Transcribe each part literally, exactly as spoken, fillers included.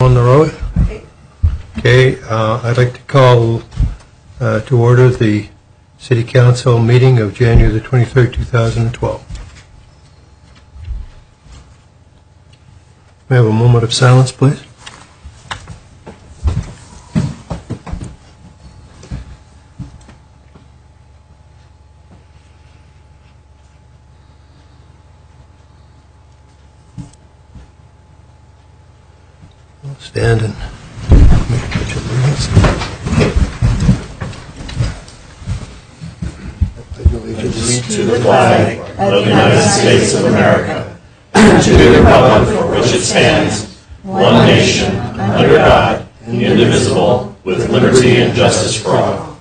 on the road. Okay, uh, I'd like to call uh, to order the City Council meeting of January the twenty-third, two thousand twelve. May I have a moment of silence, please? We'll stand and make a pledge of allegiance. To the flag of the United States of America, and to the republic for which it stands, one nation, under God, indivisible, with liberty and justice for all.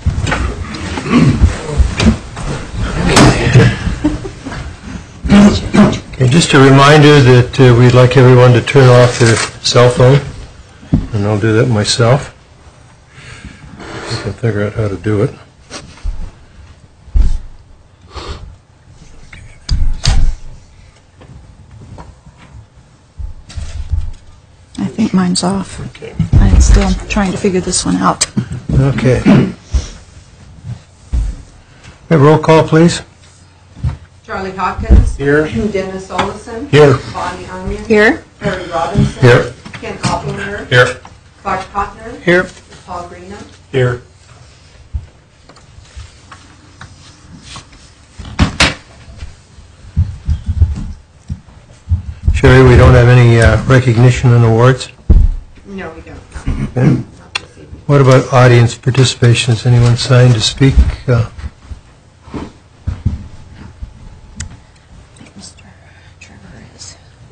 Okay, just a reminder that uh, we'd like everyone to turn off their cell phone, and I'll do that myself. I can figure out how to do it. I think mine's off. Okay. I'm still trying to figure this one out. Okay. Have a roll call, please. Charlie Hopkins. Here. Dennis Olson. Here. Bonnie Onion. Here. Harry Robinson. Here. Ken Opplinger. Here. Clark Cotner. Here. Paul Greeno. Here. Sherry, we don't have any uh, recognition and awards. No, we don't. Okay. Not this evening. What about audience participation? Has anyone signed to speak? Uh, Mister Trevor is.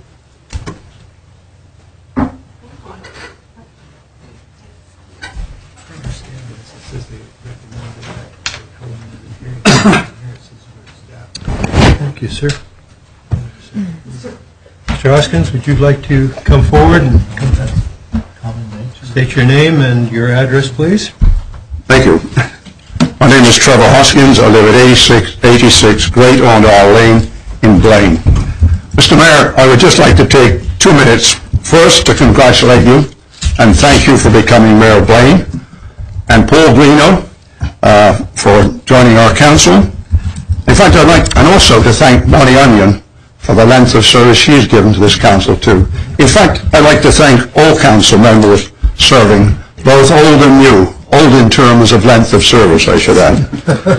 Thank you, sir. Mister Hoskins, would you like to come forward and state your name and your address, please? Thank you. My name is Trevor Hoskins. I live at eighty-six eighty-six Great Ondar Lane in Blaine. Mister Mayor, I would just like to take two minutes first to congratulate you and thank you for becoming Mayor of Blaine, and Paul Greeno uh, for joining our council. In fact, I'd like, and also to thank Bonnie Onion for the length of service she's given to this council too. In fact, I'd like to thank all council members serving, both old and new, old in terms of length of service, I should add.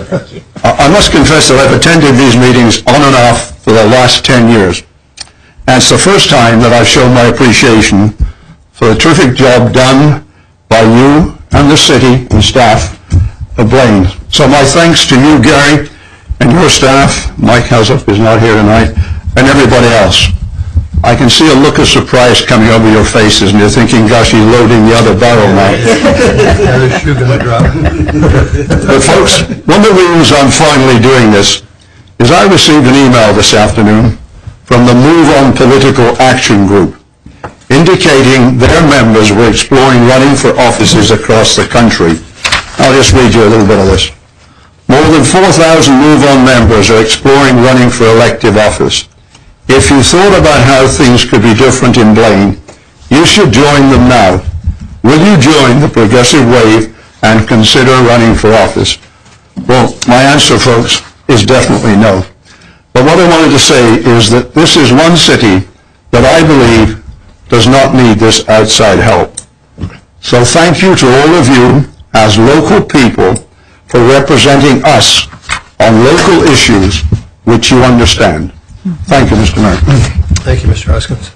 I must confess that I've attended these meetings on and off for the last ten years. And it's the first time that I've shown my appreciation for the terrific job done by you and the city and staff of Blaine. So my thanks to you, Gary, and your staff. Mike Haslup is not here tonight, and everybody else. I can see a look of surprise coming over your faces, and you're thinking, gosh, he's loading the other barrel now. Another shoe gonna drop. But folks, one of the reasons I'm finally doing this is I received an email this afternoon from the Move On Political Action Group indicating their members were exploring running for offices across the country. I'll just read you a little bit of this. More than four thousand Move On members are exploring running for elective office. If you thought about how things could be different in Blaine, you should join them now. Will you join the Progressive Wave and consider running for office? Well, my answer, folks, is definitely no. But what I wanted to say is that this is one city that I believe does not need this outside help. So thank you to all of you as local people for representing us on local issues which you understand. Thank you, Mister Mayor. Thank you, Mister Hoskins.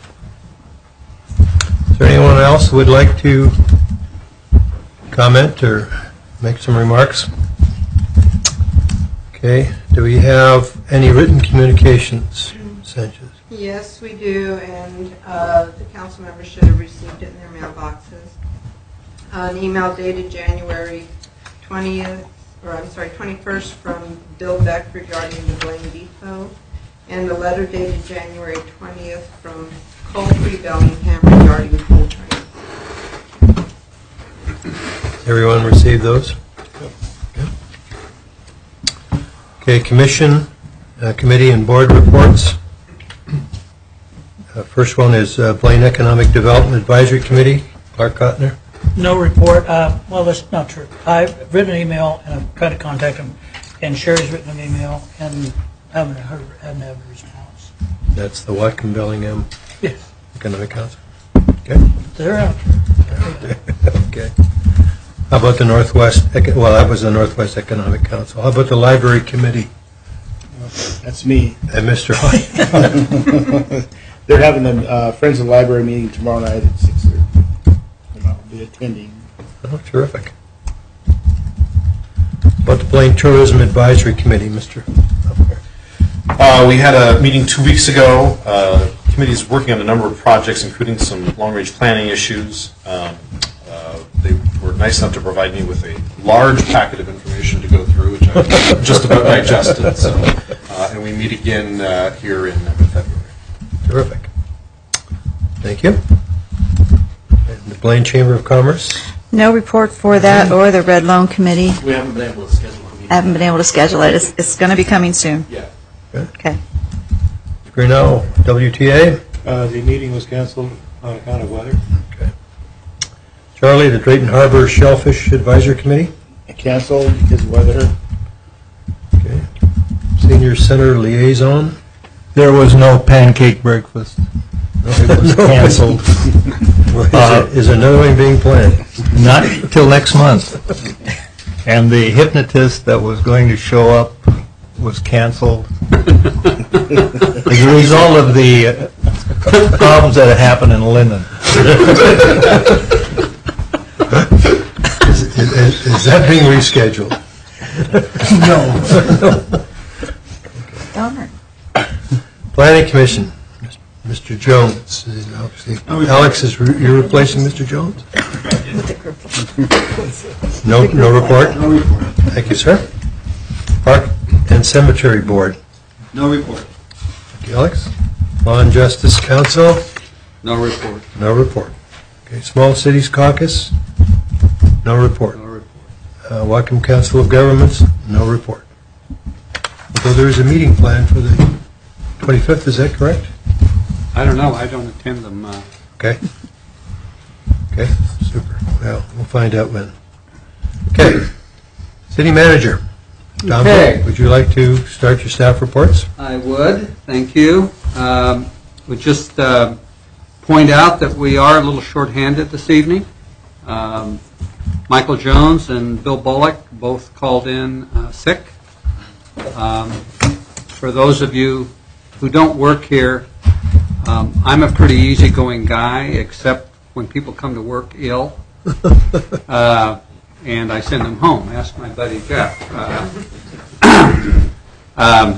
Is there anyone else who would like to comment or make some remarks? Okay. Do we have any written communications, Sanchez? Yes, we do, and uh, the council members should have received it in their mailboxes. An email dated January twentieth, or I'm sorry, twenty-first from Bill Beck regarding the Blaine Depot, and a letter dated January twentieth from Cole Free Bellingham regarding coal trains. Everyone received those? Okay, commission, uh, committee, and board reports. Uh, First one is uh, Blaine Economic Development Advisory Committee. Clark Cotner. No report. Uh, Well, that's not true. I've written an email, and I've tried to contact them, and Sherry's written an email, and haven't heard, haven't had a response. That's the Whatcom Bellingham Yes, Economic Council. Okay. they're out. Okay. How about the Northwest, Eco- well, that was the Northwest Economic Council. How about the Library Committee? That's me. And Mister Hoy? They're having a uh, Friends of the Library meeting tomorrow night at six thirty. And I'll be attending. Oh, terrific. About the Blaine Tourism Advisory Committee, Mister Upper. Uh, we had a meeting two weeks ago. Uh, the committee is working on a number of projects, including some long-range planning issues. Um, uh, they were nice enough to provide me with a large packet of information to go through, which I've just about digested. So, uh, and we meet again uh, here in February. Terrific. Thank you. And the Blaine Chamber of Commerce? No report for that or the Red Loan Committee. We haven't been able to schedule a meeting. Haven't been able to schedule it. It's, it's going to be coming soon. Yeah. Okay. Grinnell, W T A? Uh, the meeting was canceled on account of weather. Okay. Charlie, the Drayton Harbor Shellfish Advisory Committee? Canceled because of weather. Okay. Senior Center Liaison? There was no pancake breakfast. It was canceled. Well, is, uh, it, is another one being planned? Not till next month. And the hypnotist that was going to show up was canceled as a result of the uh, problems that had happened in Linden. is, is, is that being rescheduled? No. Donner. Planning Commission, Mister Jones. is obviously- Alex, is re- you're replacing Mister Jones? With the group. No, no report? No report. Thank you, sir. Park and Cemetery Board. No report. Thank you, Alex. Law and Justice Council, No report. no report. Okay, Small Cities Caucus, no report. No report. Uh, Whatcom Council of Governments, no report. Although there is a meeting planned for the twenty-fifth, is that correct? I don't know, I don't attend them. uh, Okay. Okay, super. Well, we'll find out when. Okay. City Manager. Tom, Okay. would you like to start your staff reports? I would, thank you. Um, Would just uh, point out that we are a little shorthanded this evening. Um, Michael Jones and Bill Bullock both called in uh, sick. Um, For those of you who don't work here, um, I'm a pretty easygoing guy, except when people come to work ill, uh, and I send them home. Ask my buddy Jeff. Uh, um,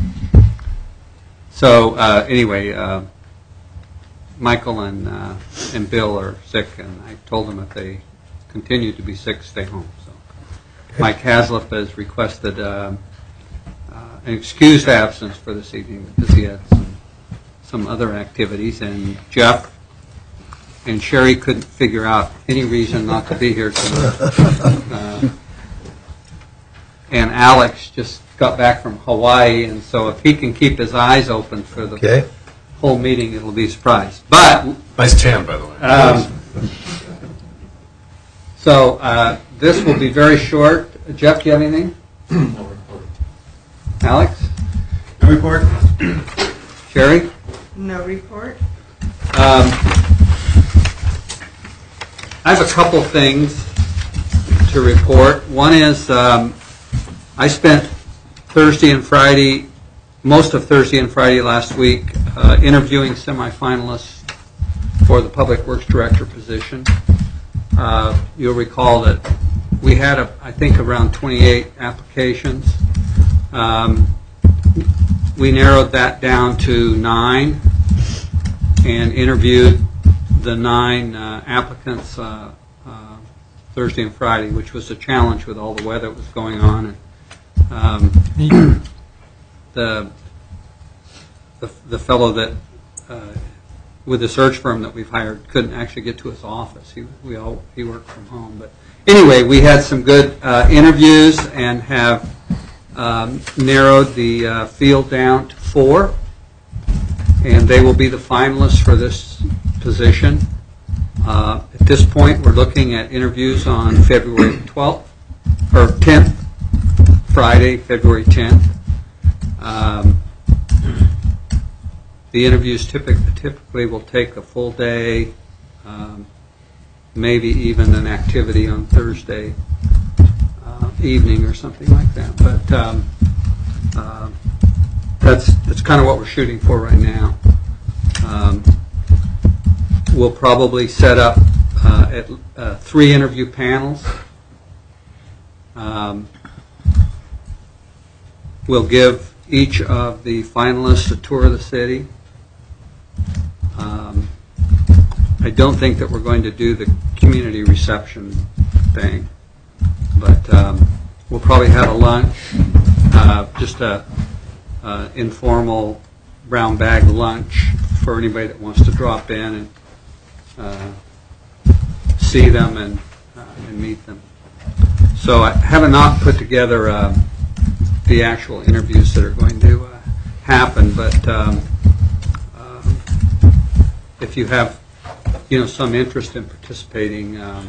so uh, anyway, uh, Michael and uh, and Bill are sick, and I told them if they continue to be sick, stay home. So Mike Haslip has requested uh, uh, an excused absence for this evening because he had some, some other activities, and Jeff and Sherry couldn't figure out any reason not to be here tonight. Uh, and Alex just got back from Hawaii, and so if he can keep his eyes open for the Okay. whole meeting, it'll be a surprise. But Nice tan, by the way. um, so uh, this will be very short. Jeff, do you have anything? No report. Alex? No report. Sherry? No report. Um, I have a couple things to report. One is um, I spent Thursday and Friday, most of Thursday and Friday last week, uh, interviewing semifinalists for the Public Works Director position. Uh, you'll recall that we had, a, I think, around twenty-eight applications. Um, we narrowed that down to nine and interviewed the nine uh, applicants uh, uh, Thursday and Friday, which was a challenge with all the weather that was going on. And, um, the, the the fellow that uh, with the search firm that we've hired couldn't actually get to his office. He we all he worked from home. But anyway, we had some good uh, interviews and have um, narrowed the uh, field down to four. and they will be the finalists for this position. Uh, At this point, we're looking at interviews on February twelfth, or tenth, Friday, February tenth. Um, The interviews typically, typically will take a full day, um, maybe even an activity on Thursday uh, evening or something like that. But um, uh, that's that's kind of what we're shooting for right now. Um, we'll probably set up uh, at uh, three interview panels. Um, we'll give each of the finalists a tour of the city. Um, I don't think that we're going to do the community reception thing, but um, we'll probably have a lunch, uh, just a uh, informal brown bag lunch for anybody that wants to drop in and uh, see them and, uh, and meet them. So I have not put together uh, the actual interviews that are going to uh, happen, but um, um, if you have, you know, some interest in participating, um,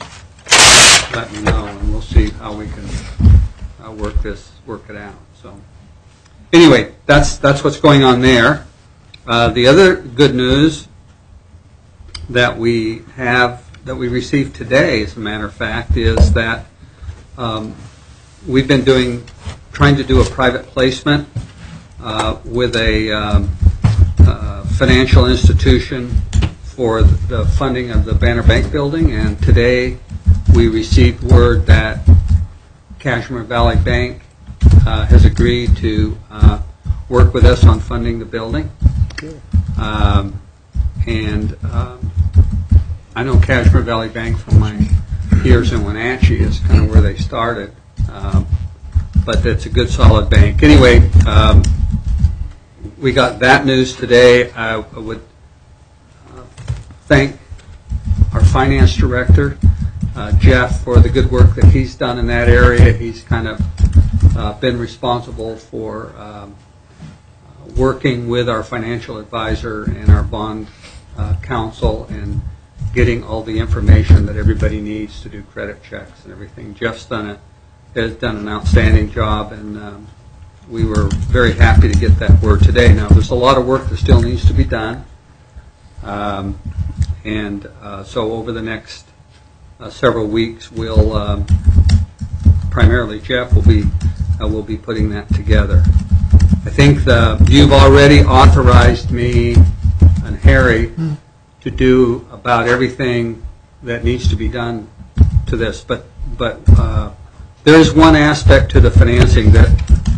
let me know, and we'll see how we can uh, work this, work it out. So, anyway, that's that's what's going on there. Uh, the other good news that we have, that we received today, as a matter of fact, is that um, we've been doing, trying to do a private placement uh, with a um, uh, financial institution for the funding of the Banner Bank building, and today we received word that Kashmir Valley Bank uh, has agreed to uh, work with us on funding the building. Um, and um, I know Kashmir Valley Bank from my years in Wenatchee is kind of where they started, um, but it's a good solid bank. Anyway, um, we got that news today. I would uh, thank our finance director, uh, Jeff, for the good work that he's done in that area. He's kind of uh, been responsible for um, working with our financial advisor and our bond uh, counsel and getting all the information that everybody needs to do credit checks and everything. Jeff's done it, has done an outstanding job, and um, we were very happy to get that word today. Now, there's a lot of work that still needs to be done, um, and uh, so over the next uh, several weeks, we'll um, primarily Jeff will be uh, will be putting that together. I think the, you've already authorized me and Harry to do about everything that needs to be done to this, but but uh, there is one aspect to the financing that,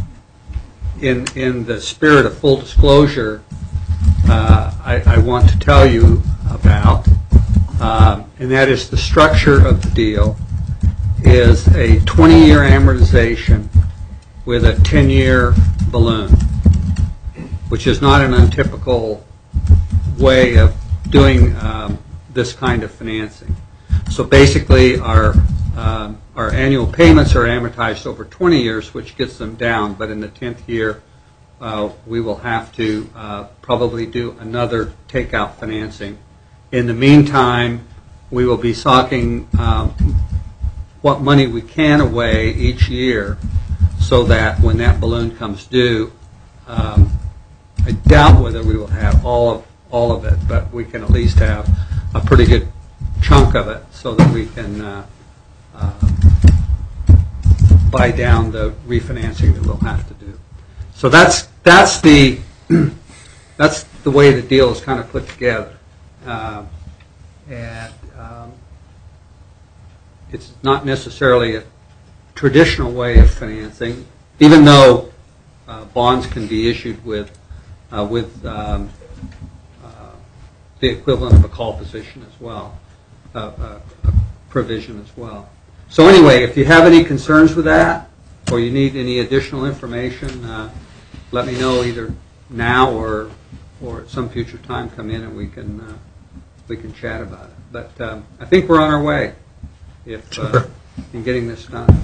in in the spirit of full disclosure, uh, I, I want to tell you about, um, and that is the structure of the deal is a twenty-year amortization with a ten-year balloon, which is not an untypical way of doing um, this kind of financing. So basically, our um, our annual payments are amortized over twenty years, which gets them down. But in the tenth year, uh, we will have to uh, probably do another takeout financing. In the meantime, we will be socking um, what money we can away each year, so that when that balloon comes due, um, I doubt whether we will have all of all of it, but we can at least have a pretty good chunk of it, so that we can uh, uh, buy down the refinancing that we'll have to do. So that's that's the that's the way the deal is kind of put together, uh, and um, it's not necessarily a traditional way of financing, even though uh, bonds can be issued with uh, with um, uh, the equivalent of a call position as well, uh, uh, a provision as well. So anyway, if you have any concerns with that, or you need any additional information, uh, let me know either now or or at some future time. Come in and we can uh, we can chat about it. But um, I think we're on our way if uh, in getting this done.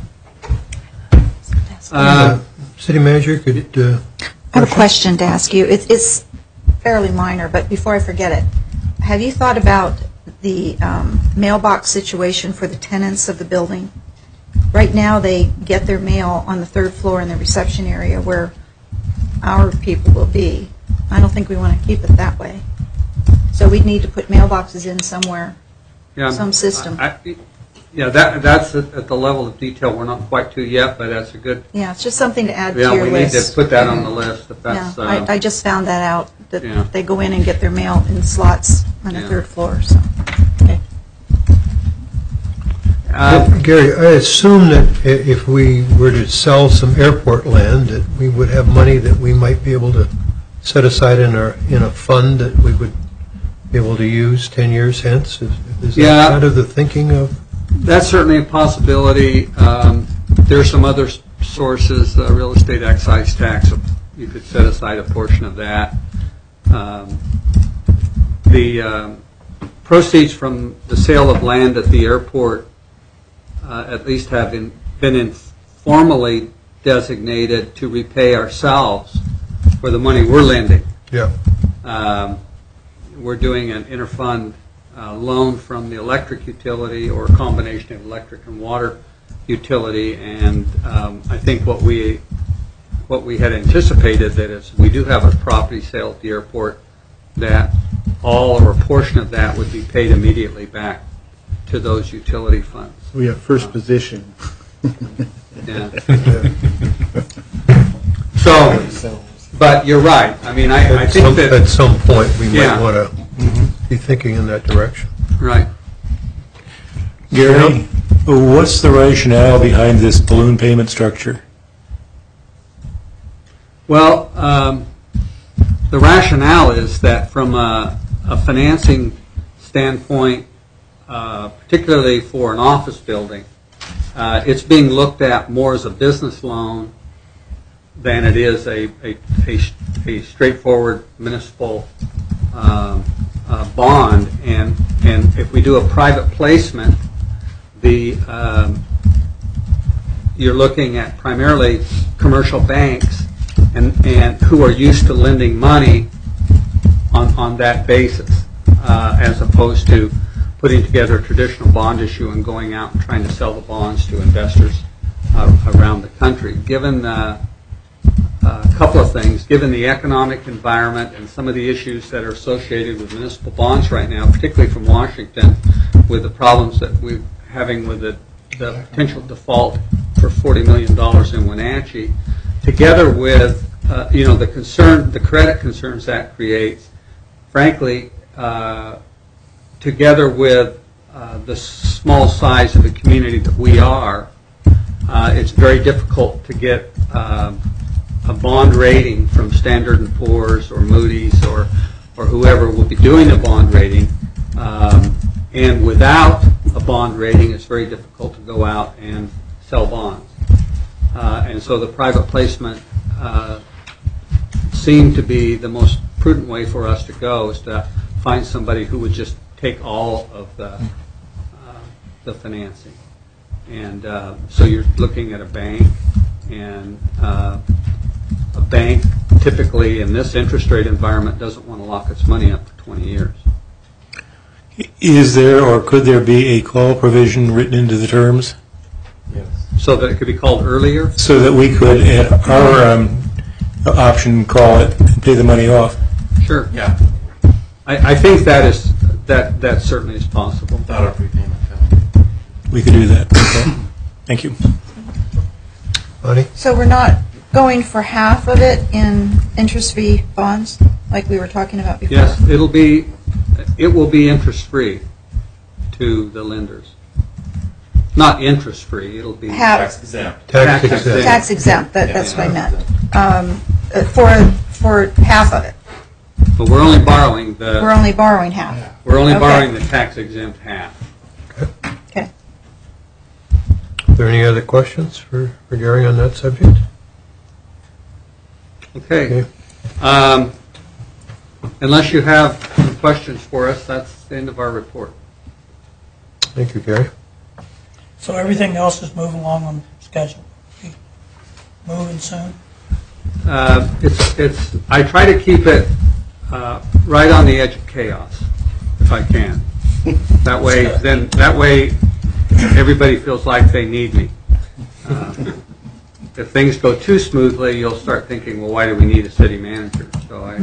Uh, City manager, could, uh, I have a question to ask you. Is, is fairly minor, but before I forget it, have you thought about the um, mailbox situation for the tenants of the building? Right now, they get their mail on the third floor in the reception area where our people will be. I don't think we want to keep it that way. So we'd need to put mailboxes in somewhere, Yeah, some system. I- I- Yeah, that, that's at at the level of detail we're not quite to yet, but that's a good, Yeah, it's just something to add to yeah, your we need list. to put that on the list if Yeah, that's, uh, I, I just found that out, that Yeah. they go in and get their mail in slots on the Yeah. third floor, so, okay. uh, Gary, I assume that i- if we were to sell some airport land, that we would have money that we might be able to set aside in our, in a fund that we would be able to use ten years hence? Is is Yeah. that kind of the thinking of? that's certainly a possibility. Um, There are some other s- sources, uh, real estate excise tax, you could set aside a portion of that. Um, The um, proceeds from the sale of land at the airport uh, at least have in- been informally designated to repay ourselves for the money we're lending. Yeah. Um, We're doing an interfund uh, loan from the electric utility, or a combination of electric and water utility, and um, I think what we what we had anticipated, that is, we do have a property sale at the airport, that all or a portion of that would be paid immediately back to those utility funds. We have first position. Yeah. So, but you're right. I mean, I, I At think some, that at some point, we Yeah. might want to be thinking in that direction. right. Gary, what's the rationale behind this balloon payment structure? Well, um, the rationale is that from a, a financing standpoint, uh, particularly for an office building, uh, it's being looked at more as a business loan than it is a, a, a, a straightforward municipal um, uh, bond. And, and if we do a private placement, the um, you're looking at primarily commercial banks and, and who are used to lending money on, on that basis, uh, as opposed to putting together a traditional bond issue and going out and trying to sell the bonds to investors uh, around the country. Given uh, a couple of things, given the economic environment and some of the issues that are associated with municipal bonds right now, particularly from Washington, with the problems that we're having with the, the potential default for forty million dollars in Wenatchee, together with uh, you know the concern, the credit concerns that creates, frankly, uh, together with uh, the small size of the community that we are, uh, it's very difficult to get um, a bond rating from Standard and Poor's or Moody's or or whoever will be doing the bond rating. Um, and without a bond rating, it's very difficult to go out and sell bonds. Uh, and so the private placement uh, seemed to be the most prudent way for us to go, is to find somebody who would just take all of the, uh, the financing. And uh, so you're looking at a bank, and uh, a bank typically in this interest rate environment doesn't want to lock its money up for twenty years. Is there or could there be a call provision written into the terms So that it could be called earlier? so that we could, at our um, option, call it and pay the money off? Sure. Yeah, I, I think that is, that, that certainly is possible. without a prepayment penalty. We could do that. Okay. Thank you. Bonnie? So we're not going for half of it in interest-free bonds, like we were talking about before? Yes, it'll be, it will be interest-free to the lenders. Not interest-free, it'll be. Half, Tax exempt. Tax Tax exempt. exempt. tax exempt, that, Yeah, that's what I yeah. meant. Um, uh, For, for half of it. But we're only borrowing We're the, only borrowing half. we're only Okay. borrowing the tax exempt half. Okay. Are there any other questions for, for Gary on that subject? Okay. Okay. Um, Unless you have some questions for us, that's the end of our report. Thank you, Gary. So everything else is moving along on schedule? Moving soon? Uh, It's, it's, I try to keep it uh, right on the edge of chaos, if I can. That way, then that way, everybody feels like they need me. Uh, if things go too smoothly, you'll start thinking, well, why do we need a city manager? So I.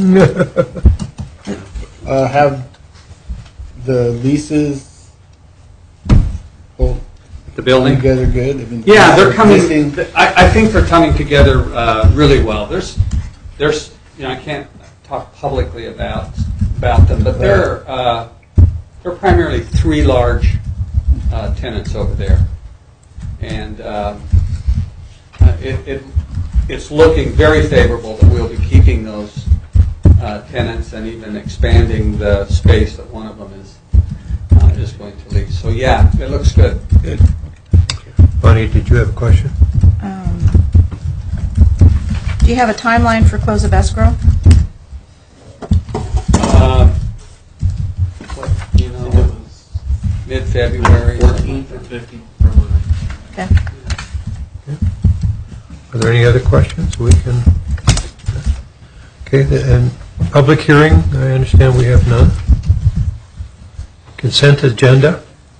Uh, have the leases hold The building? together good? I mean, Yeah, they're coming, existing- I, I think they're coming together uh, really well. There's, there's, you know, I can't talk publicly about, about them, but they're, uh, they're primarily three large uh, tenants over there. And uh, it, it, it's looking very favorable that we'll be keeping those uh, tenants and even expanding the space that one of them is, uh, is going to lease. So yeah, it looks good. Good. Bonnie, did you have a question? Um, Do you have a timeline for close of escrow? Uh, what, you know, mid-February. fourteenth or fifteenth, probably. Okay. Are there any other questions? We can, okay, the- and public hearing, I understand we have none. Consent agenda.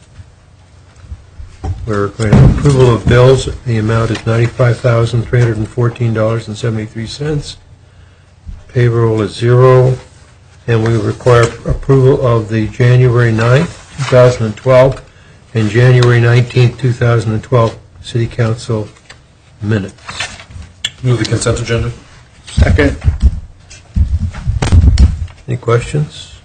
We're going to approval of bills. The amount is ninety-five thousand three hundred fourteen dollars and seventy-three cents. Payroll is zero. And we require approval of the January ninth, two thousand twelve and January nineteenth, two thousand twelve City Council minutes. Move the consent agenda. Second. Any questions?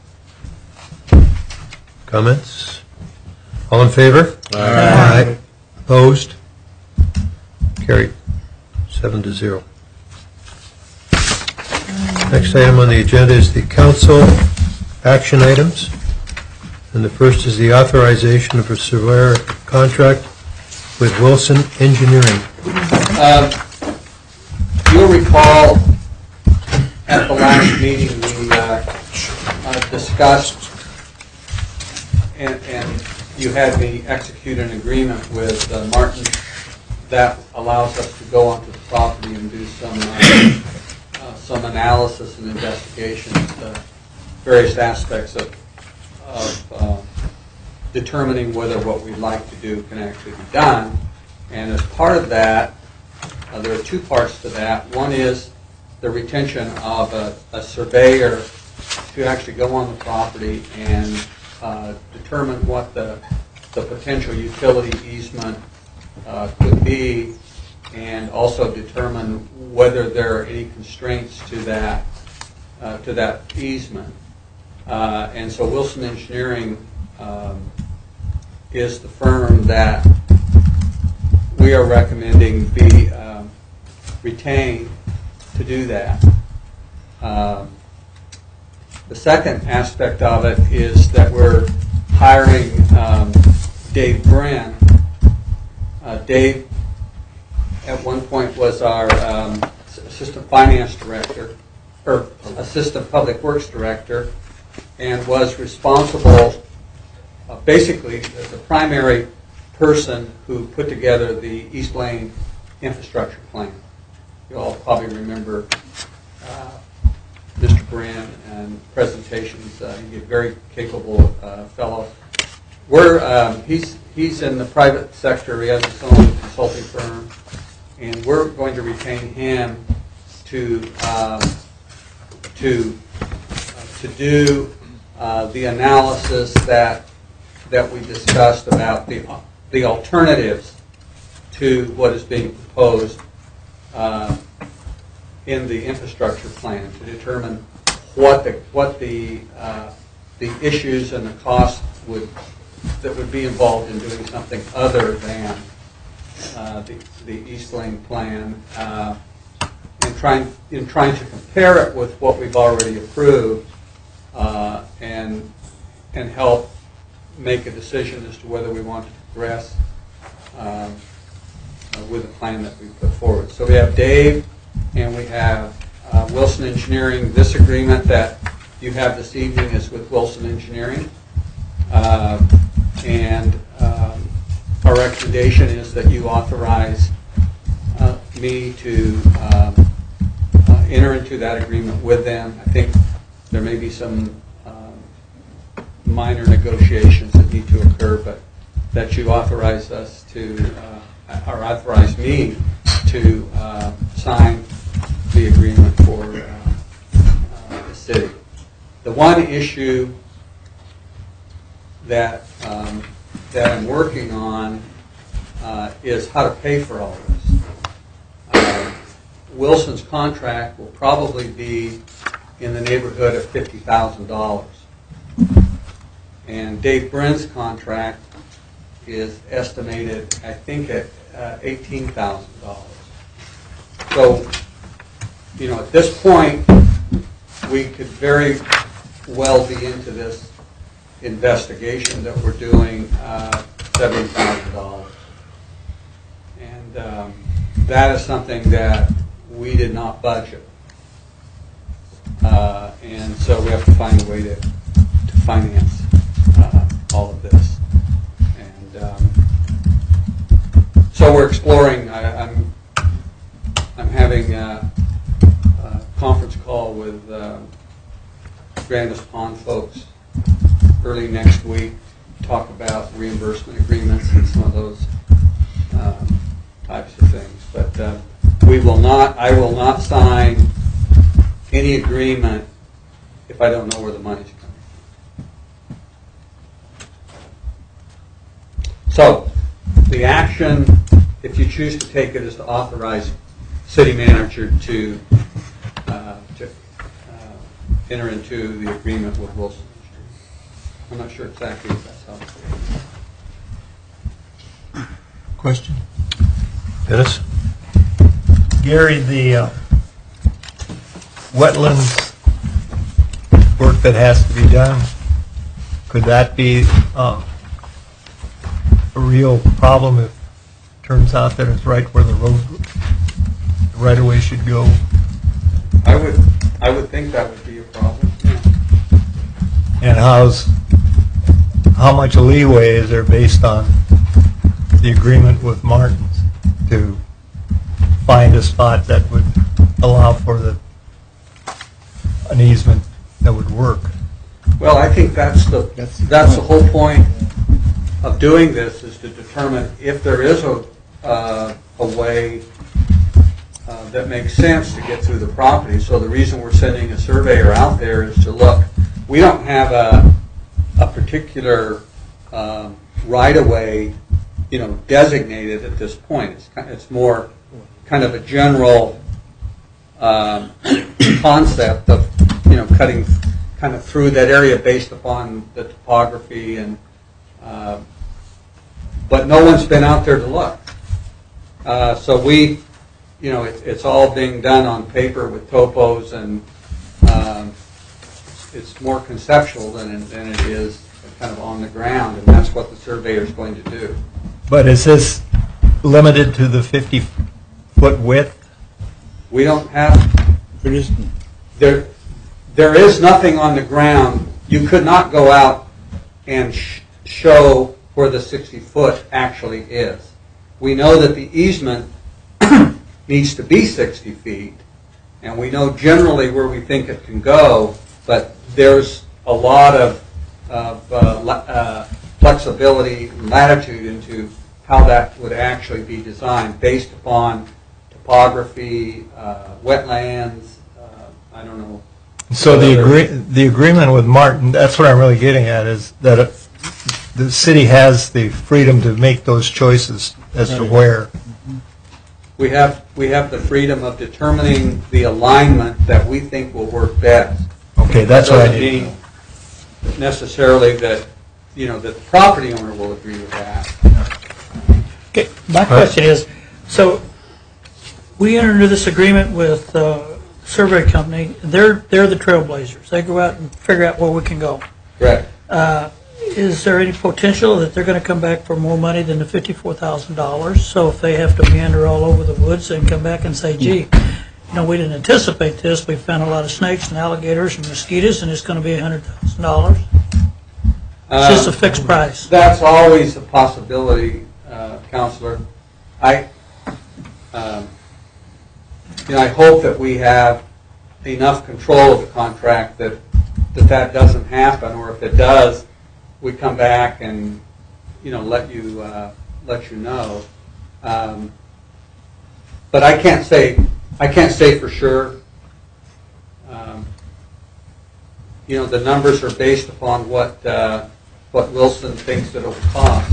Comments? All in favor? Aye. Opposed? Carried. Seven to zero. Next item on the agenda is the council action items. And the first is the authorization of a surveyor contract with Wilson Engineering. Um, You'll recall at the last meeting, we uh, uh, discussed, and, and you had me execute an agreement with uh, Martin that allows us to go onto the property and do some uh, uh, some analysis and investigation of various aspects of, of uh, determining whether what we'd like to do can actually be done. And as part of that, uh, there are two parts to that. One is the retention of a, a surveyor to actually go on the property and uh, determine what the, the potential utility easement uh, could be, and also determine whether there are any constraints to that uh, to that easement. Uh, and so Wilson Engineering um, is the firm that we are recommending be um, retained to do that. Um, the second aspect of it is that we're hiring um, Dave Brin. Uh, Dave, at one point, was our um, assistant finance director, or assistant public works director, and was responsible, uh, basically, the primary person who put together the East Lane infrastructure plan. You all probably remember uh, Mister Brin and presentations. Uh, he's a very capable uh, fellow. We're um, he's he's in the private sector. He has his own consulting firm, and we're going to retain him to um, to uh, to do uh, the analysis that that we discussed about the the alternatives to what is being proposed uh, in the infrastructure plan, to determine what the what the uh, the issues and the costs would that would be involved in doing something other than uh, the the East Lane plan, uh, and trying in trying to compare it with what we've already approved, uh, and and help make a decision as to whether we want to progress um, uh, with the plan that we put forward. So we have Dave, and we have uh, Wilson Engineering. This agreement that you have this evening is with Wilson Engineering, uh, and um, our recommendation is that you authorize uh, me to um, uh, enter into that agreement with them. I think there may be some um, minor negotiations that need to occur, but that you authorize us to, uh, or authorize me to uh, sign the agreement for uh, uh, the city. The one issue that um, that I'm working on uh, is how to pay for all this. Uh, Wilson's contract will probably be in the neighborhood of fifty thousand dollars. And Dave Brin's contract is estimated, I think, at uh, eighteen thousand dollars. So, you know, at this point, we could very well be into this investigation that we're doing uh, seventy thousand dollars. And um, that is something that we did not budget. Uh, and so we have to find a way to, to finance uh, all of this. And um, so we're exploring. I, I'm I'm having a, a conference call with uh, Grandis Pond folks early next week to talk about reimbursement agreements and some of those um, types of things. But uh, we will not. I will not sign any agreement if I don't know where the money's coming from. So the action, if you choose to take it, is to authorize city manager to uh, to uh, enter into the agreement with Wilson Street. I'm not sure exactly if that's how. Question? Dennis? Gary, the uh, wetlands work that has to be done, could that be uh, a real problem if it turns out that it's right where the road, the right-of-way should go? I would, I would think that would be a problem. Yeah. And how's, how much leeway is there based on the agreement with Martin's to find a spot that would allow for the an easement that would work? Well, I think that's the That's that's, the the whole point of doing this, is to determine if there is a uh, a way uh, that makes sense to get through the property. So the reason we're sending a surveyor out there is to look. We don't have a a particular um, right of way, you know, designated at this point. It's kind it's more kind of a general um, concept of, you know, cutting kind of through that area based upon the topography, and uh, but no one's been out there to look. Uh, so we, you know, it, it's all being done on paper with topos, and um, it's more conceptual than it, than it is kind of on the ground, and that's what the surveyor is going to do. But is this limited to the fifty foot width? We don't have There is, there. There is nothing on the ground. You could not go out and sh show where the sixty foot actually is. We know that the easement needs to be sixty feet, and we know generally where we think it can go, but there's a lot of, of uh, uh, flexibility and latitude into how that would actually be designed based upon topography, uh, wetlands, uh, I don't know. So the agree the agreement with Martin, that's what I'm really getting at, is that it, the city has the freedom to make those choices as to where. We have we have the freedom of determining the alignment that we think will work best. Okay, that's what I Doesn't need. mean necessarily that, you know, that the property owner will agree with that. Okay, my question is, so we entered into this agreement with uh, survey company. They're they're the trailblazers. They go out and figure out where we can go. Correct. Uh, is there any potential that they're going to come back for more money than the fifty-four thousand dollars? So if they have to meander all over the woods, they can come back and say, "Gee, you know, we didn't anticipate this. We found a lot of snakes and alligators and mosquitoes, and it's going to be a hundred thousand dollars." It's just a fixed price. That's always a possibility, uh, Counselor. I, um, you know, I hope that we have enough control of the contract that that that doesn't happen, or if it does, we come back and, you know, let you, uh, let you know. Um, but I can't say, I can't say for sure. Um, you know, the numbers are based upon what, uh, what Wilson thinks it will cost.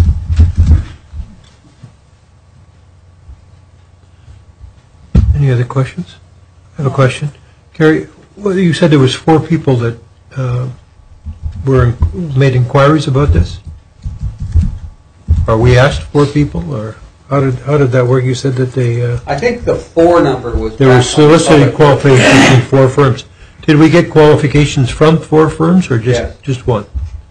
Any other questions? I have a question. Carrie, well, you said there was four people that uh, were made inquiries about this? Are we asked four people, or how did how did that work? You said that they uh, I think the four number was. there were back on the solicited public- qualifications from four firms. Did we get qualifications from four firms, or just Yes. just one?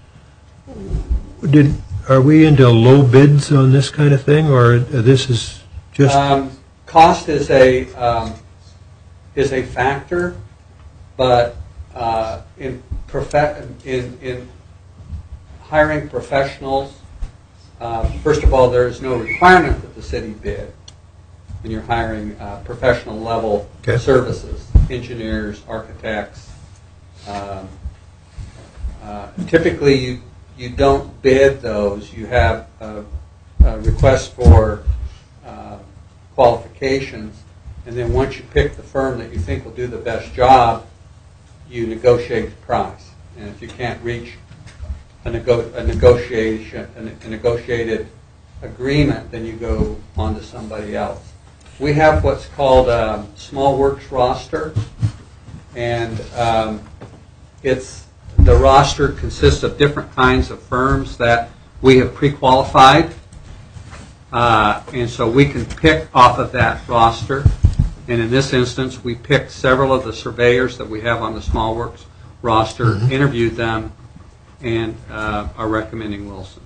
Did are we into low bids on this kind of thing, or this is just? Um, cost is a um, is a factor, but uh, in profe- in in hiring professionals, uh, first of all, there is no requirement that the city bid when you're hiring uh, professional level Okay. services, engineers, architects. Um, uh, typically, you you don't bid those. You have a, a request for uh, qualifications, and then once you pick the firm that you think will do the best job, you negotiate the price. And if you can't reach a, nego- a negotiation, a, a negotiated agreement, then you go on to somebody else. We have what's called a small works roster, and um, it's the roster consists of different kinds of firms that we have pre-qualified. Uh, and so we can pick off of that roster. And in this instance, we picked several of the surveyors that we have on the small works roster, mm-hmm. interviewed them, and uh, are recommending Wilson.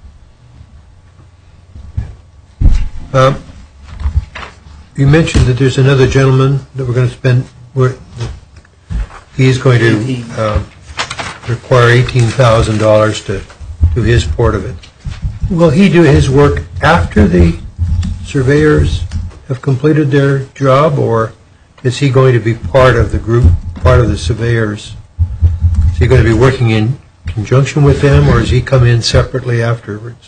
Um, you mentioned that there's another gentleman that we're going to spend, where he's going to um, require eighteen thousand dollars to do his part of it. Will he do his work after the surveyors have completed their job, or is he going to be part of the group, part of the surveyors? Is he going to be working in conjunction with them, or does he come in separately afterwards?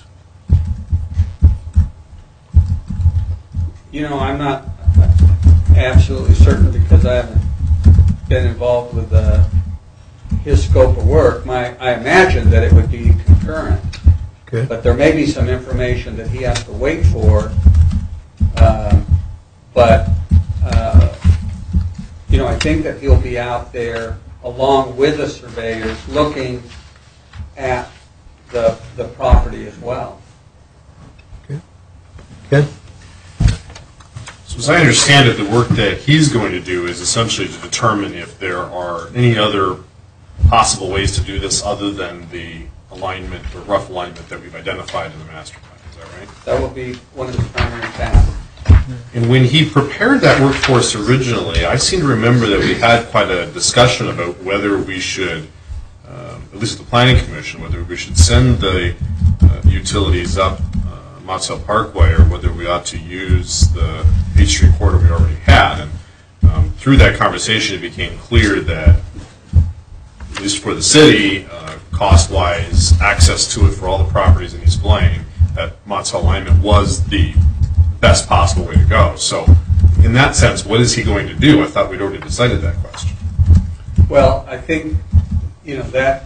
You know, I'm not absolutely certain because I haven't been involved with uh, his scope of work. My, I imagine that it would be concurrent. Okay. But there may be some information that he has to wait for. Um, but, uh, you know, I think that he'll be out there along with the surveyors looking at the, the property as well. Okay. Ken? So as I understand it, the work that he's going to do is essentially to determine if there are any other possible ways to do this other than the alignment or rough alignment that we've identified in the master plan. Is that right? That will be one of his primary tasks. And when he prepared that work for us originally, I seem to remember that we had quite a discussion about whether we should, um, at least the Planning Commission, whether we should send the uh, utilities up uh, Mott's Hill Parkway or whether we ought to use the H Street corridor we already had. And um, through that conversation, it became clear that, at least for the city, uh, cost-wise, access to it for all the properties in East Blaine, that Mott's Hill alignment was the best possible way to go. So in that sense, what is he going to do? I thought we'd already decided that question. Well, I think, you know, that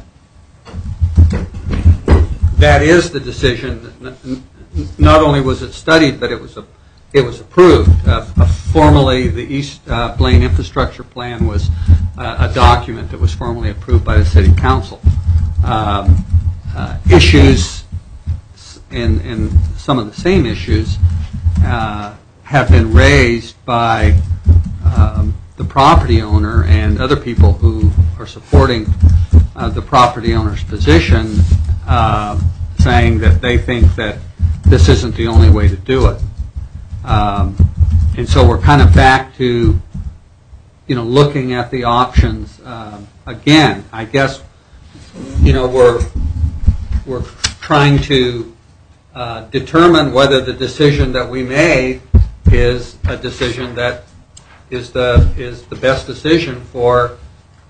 that is the decision. Not only was it studied, but it was a, it was approved. Uh, formally, the East uh, Blaine Infrastructure Plan was uh, a document that was formally approved by the City Council. Um, uh, issues and, and some of the same issues uh, have been raised by um, the property owner and other people who are supporting uh, the property owner's position, uh, saying that they think that this isn't the only way to do it. Um, and so we're kind of back to, you know, looking at the options um, again. I guess, you know, we're we're trying to uh, determine whether the decision that we made is a decision that is the is the best decision for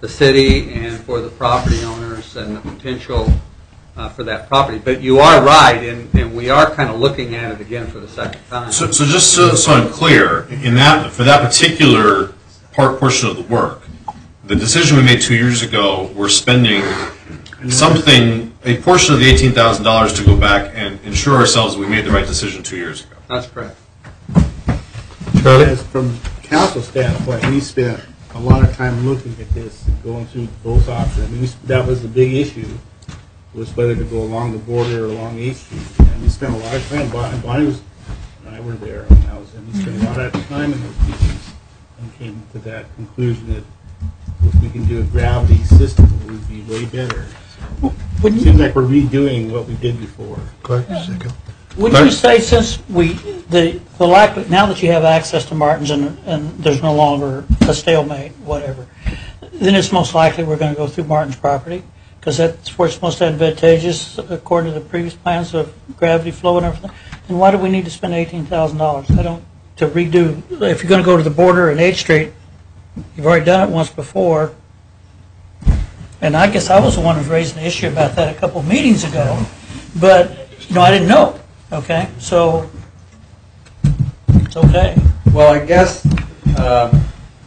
the city and for the property owners and the potential uh, for that property. But you are right, and, and we are kind of looking at it again for the second time. So, so just so, so I'm clear, in that for that particular part portion of the work, the decision we made two years ago, we're spending something, a portion of the eighteen thousand dollars to go back and ensure ourselves we made the right decision two years ago. That's correct. Charlie? As from council standpoint, we spent a lot of time looking at this and going through both options. I mean, we, that was the big issue, was whether to go along the border or along eighth Street. And we spent a lot of time, Bonnie, Bonnie was, and I were there, and, I was, and we spent a lot of time in those meetings and came to that conclusion that if we can do a gravity system, it would be way better. So it seems like we're redoing what we did before. Go ahead a second. Wouldn't you say since we, the, the lack, now that you have access to Martin's and, and there's no longer a stalemate, whatever, then it's most likely we're going to go through Martin's property? Because that's where it's most advantageous according to the previous plans of gravity flow and everything. And why do we need to spend eighteen thousand dollars? I don't, to redo, if you're going to go to the border in eighth Street, you've already done it once before. And I guess I was the one who was raising the issue about that a couple of meetings ago. But, you know, I didn't know. Okay, so it's okay. Well, I guess um,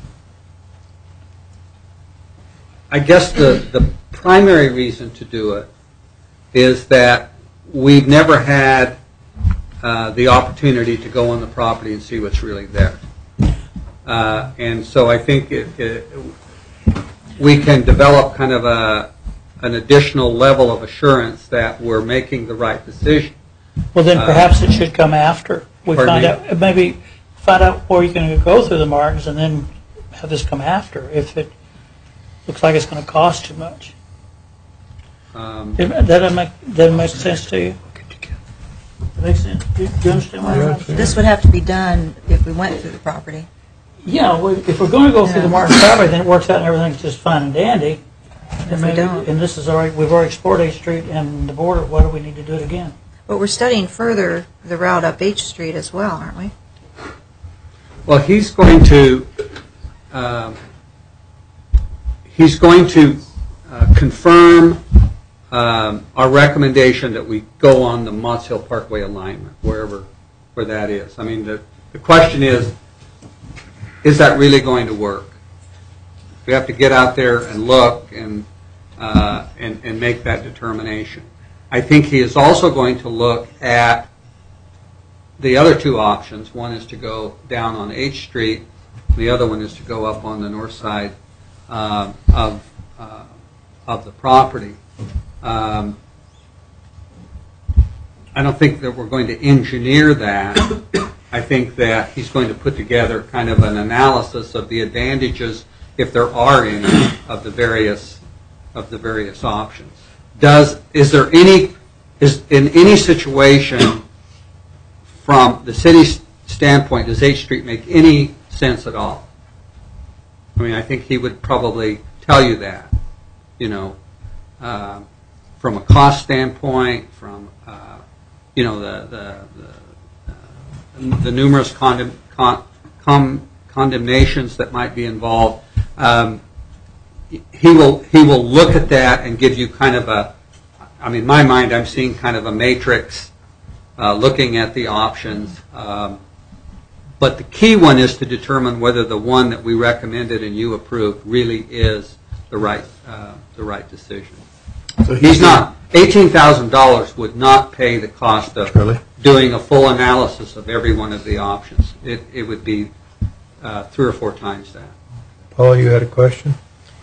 I guess the, the primary reason to do it is that we've never had uh, the opportunity to go on the property and see what's really there. Uh, and so I think it, it, we can develop kind of a, an additional level of assurance that we're making the right decision. Well, then perhaps it should come after we Pardon find me? out. Maybe find out where you're going to go through the Martins, and then have this come after if it looks like it's going to cost too much. Um, That doesn't make doesn't make sense to you? Makes sense. Do you do you understand what I'm saying? This would have to be done if we went through the property. Yeah. Well, if we're going to go through the Martins property, then it works out and everything's just fine and dandy. If And we maybe- don't. And this is all right. We've already explored eighth Street and the border. Why do we need to do it again? But we're studying further the route up H Street as well, aren't we? Well, he's going to um, he's going to uh, confirm um, our recommendation that we go on the Motts Hill Parkway alignment, wherever where that is. I mean, the the question is, is that really going to work? We have to get out there and look and uh, and and make that determination. I think he is also going to look at the other two options. One is to go down on H Street. The other one is to go up on the north side uh, of uh, of the property. Um, I don't think that we're going to engineer that. I think that he's going to put together kind of an analysis of the advantages, if there are any, of the various of the various options. Does is there any is in any situation from the city's standpoint, does H Street make any sense at all? I mean, I think he would probably tell you that, you know, uh, from a cost standpoint, from uh, you know the the the, uh, the numerous condemn, con, com, condemnations that might be involved. Um, he will he will look at that and give you kind of a, I mean, in my mind, I'm seeing kind of a matrix, uh, looking at the options. Um, but the key one is to determine whether the one that we recommended and you approved really is the right uh, the right decision. So He's not eighteen thousand dollars would not pay the cost of Really? doing a full analysis of every one of the options. It it would be uh, three or four times that. Paul, you had a question?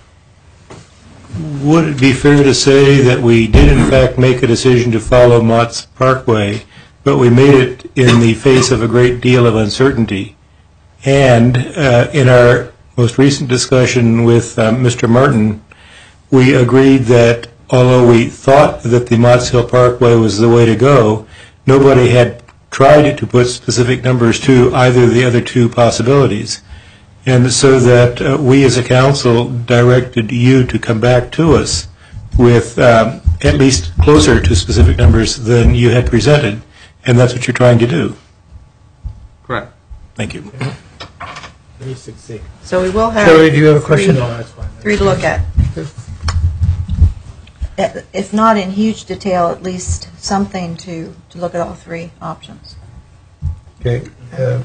Would it be fair to say that we did in fact make a decision to follow Mott's Parkway, but we made it in the face of a great deal of uncertainty? And uh, in our most recent discussion with uh, Mister Martin, we agreed that although we thought that the Motts Hill Parkway was the way to go, nobody had tried to put specific numbers to either of the other two possibilities. And so that uh, we as a council directed you to come back to us with um, at least closer to specific numbers than you had presented, and that's what you're trying to do. Correct. Thank you. Three six six. So we will have. Shelley, do you have a question? No, that's fine. Three to look at. Eh, If not in huge detail, at least something to, to look at all three options. Okay. uh,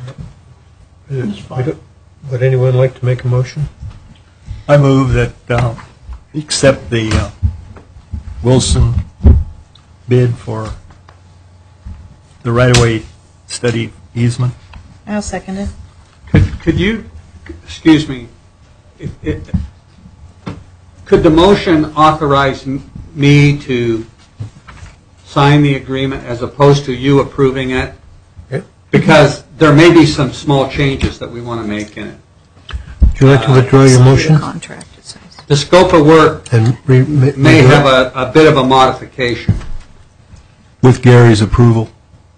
Would would anyone like to make a motion? I move that uh, accept the uh, Wilson bid for the right-of-way study easement. I'll second it. Could, could you, excuse me, it- it- could the motion authorize m- me to sign the agreement as opposed to you approving it? Okay. Because there may be some small changes that we want to make in it. Would you like to withdraw your motion? Contract, it says. The scope of work And re- ma- may have a, a bit of a modification. With Gary's approval.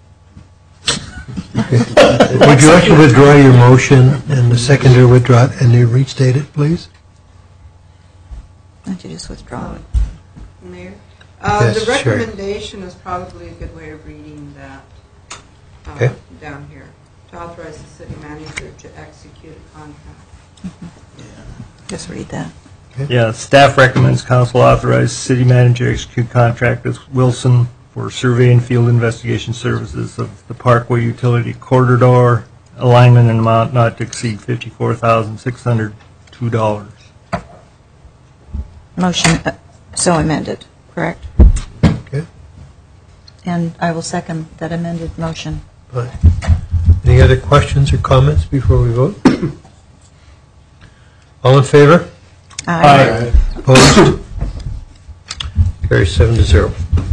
Would you like to withdraw your motion and the seconder withdraw it and you restate it, please? Why don't you just withdraw it? Mayor? Uh, Yes, The sure. recommendation is probably a good way of reading that uh, Okay. down here. To authorize the city manager to execute a contract. Just read that. Yeah, staff recommends council authorize city manager to execute contract with Wilson for survey and field investigation services of the Parkway Utility Corridor alignment in amount not to exceed fifty-four thousand six hundred two dollars. Motion uh, so amended, correct? Okay. And I will second that amended motion. Fine. Any other questions or comments before we vote? All in favor? Aye. Opposed? Carries seven to zero.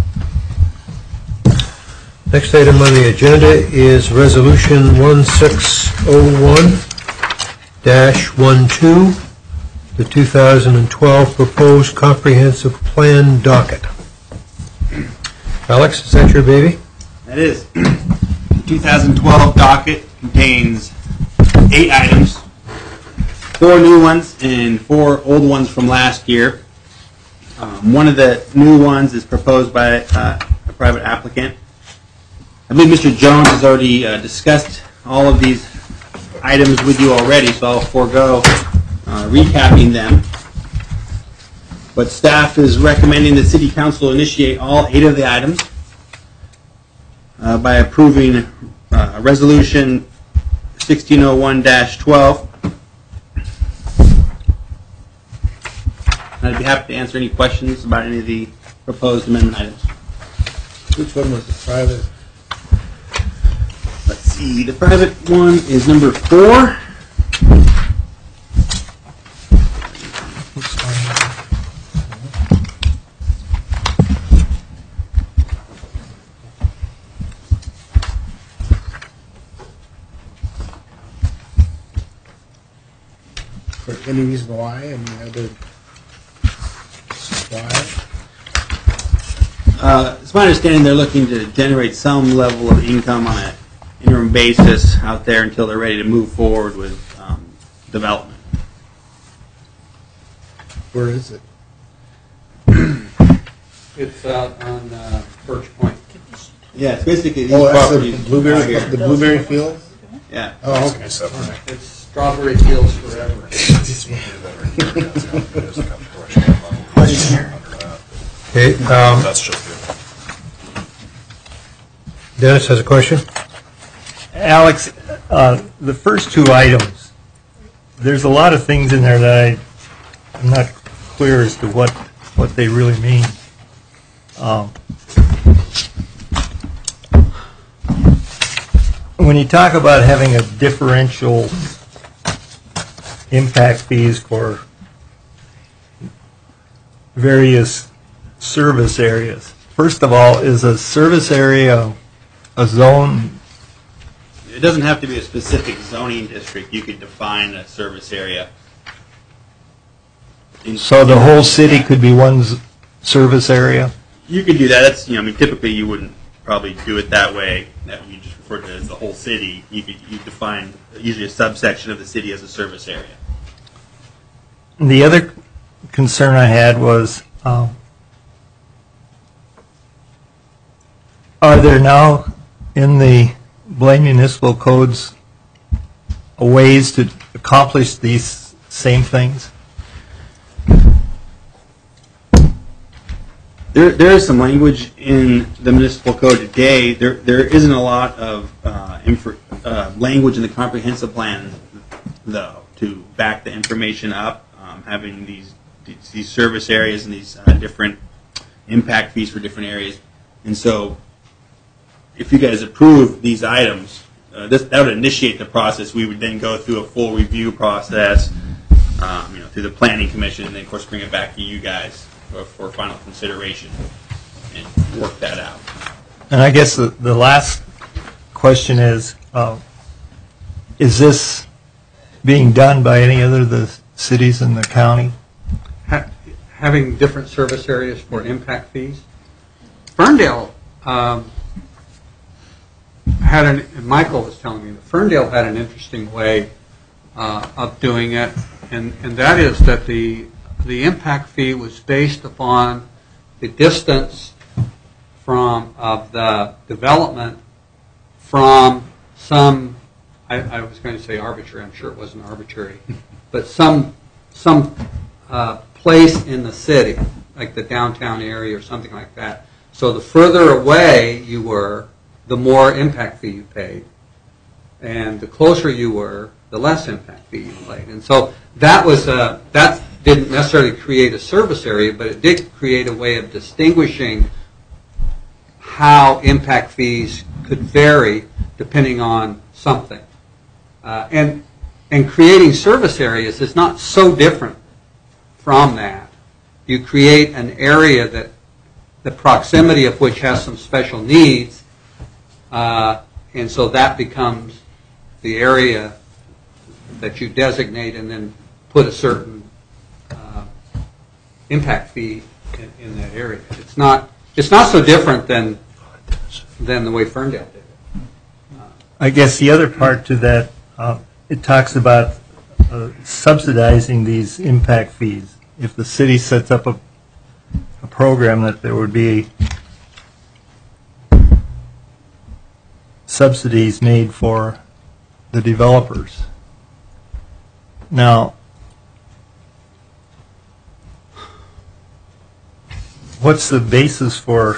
Next item on the agenda is Resolution one six oh one dash twelve, the two thousand twelve Proposed Comprehensive Plan Docket. Alex, is that your baby? That is. The two thousand twelve docket contains eight items, four new ones and four old ones from last year. Um, one of the new ones is proposed by uh, a private applicant. I believe Mister Jones has already uh, discussed all of these items with you already, so I'll forego uh, recapping them. But staff is recommending the City Council initiate all eight of the items uh, by approving uh, Resolution sixteen oh one dash twelve. I'd be happy to answer any questions about any of the proposed amendment items. Which one was the private? Let's see, the private one is number four. For any reason why? Any other why? Uh, it's my understanding they're looking to generate some level of income on an interim basis out there until they're ready to move forward with um, development. Where is it? It's out on uh, Birch Point. Yeah, it's basically these Oh, that's the properties blueberry, out here. the blueberry field? Yeah. Oh, okay. It's strawberry fields forever. Okay, um, That's just Dennis has a question? Alex, uh, the first two items, there's a lot of things in there that I, I'm not clear as to what, what they really mean. Um, When you talk about having a differential impact fees for various service areas, first of all, is a service area a zone? It doesn't have to be a specific zoning district. You could define a service area. In- So the whole city could be one z- service area? You could do that. That's, you know, I mean, typically you wouldn't probably do it that way. That you just refer to it as the whole city. You could you define usually a subsection of the city as a service area. The other concern I had was, um, are there now in the Blaine Municipal Codes ways to accomplish these same things? There, there is some language in the municipal code today. There, there isn't a lot of uh, infor, uh, language in the comprehensive plan, though, to back the information up. Um, having these, these these service areas and these uh, different impact fees for different areas, and so if you guys approve these items, uh, this, that would initiate the process. We would then go through a full review process, um, you know, through the planning commission, and then of course bring it back to you guys for, for final consideration and work that out. And I guess the, the last question is, uh, is this being done by any other of the cities in the county? Ha- having different service areas for impact fees. Ferndale um, had an, and Michael was telling me, that Ferndale had an interesting way uh, of doing it, and, and that is that the, the impact fee was based upon the distance from of the development from some, I, I was going to say arbitrary, I'm sure it wasn't arbitrary, but some some uh, place in the city, like the downtown area or something like that. So the further away you were, the more impact fee you paid. And the closer you were, the less impact fee you paid. And so that was a, that didn't necessarily create a service area, but it did create a way of distinguishing how impact fees could vary depending on something. Uh, and and creating service areas is not so different from that. You create an area that the proximity of which has some special needs, uh, and so that becomes the area that you designate and then put a certain uh, impact fee in, in that area. It's not it's not so different than than the way Ferndale did it. Uh, I guess the other part to that, uh, it talks about uh, subsidizing these impact fees. If the city sets up a, a program, that there would be subsidies made for the developers. Now, what's the basis for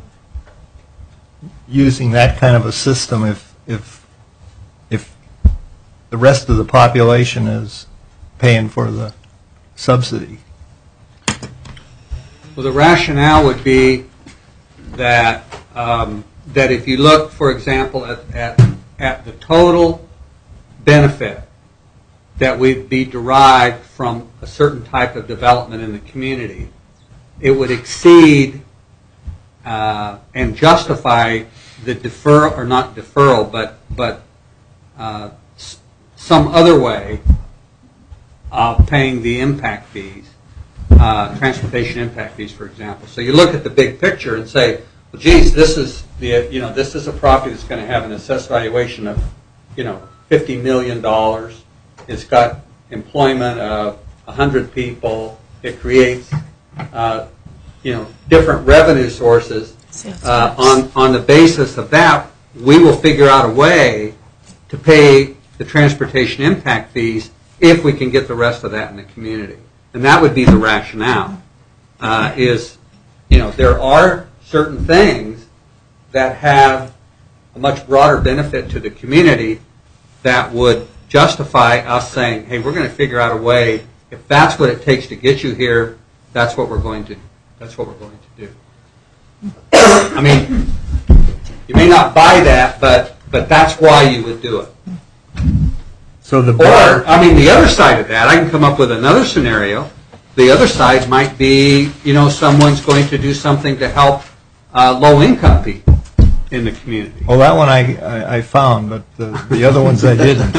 using that kind of a system if if if the rest of the population is paying for the subsidy? Well, the rationale would be that um, that if you look, for example, at, at at the total benefit that would be derived from a certain type of development in the community, it would exceed uh, and justify the deferral, or not deferral, but but uh, s- some other way of paying the impact fees, uh, transportation impact fees, for example. So you look at the big picture and say, well, geez, this is the you know this is a property that's going to have an assessed valuation of you know fifty million dollars. It's got employment of a hundred people. It creates uh, you know different revenue sources. Uh, on on the basis of that, we will figure out a way to pay the transportation impact fees if we can get the rest of that in the community. And that would be the rationale, uh, is, you know, there are certain things that have a much broader benefit to the community that would justify us saying, hey, we're going to figure out a way, if that's what it takes to get you here, that's what we're going to, that's what we're going to do. I mean, you may not buy that, but but that's why you would do it. So the Or, I mean, the other side of that, I can come up with another scenario. The other side might be, you know, someone's going to do something to help uh, low-income people in the community. well, that one I, I, I found, but the, the other ones I didn't.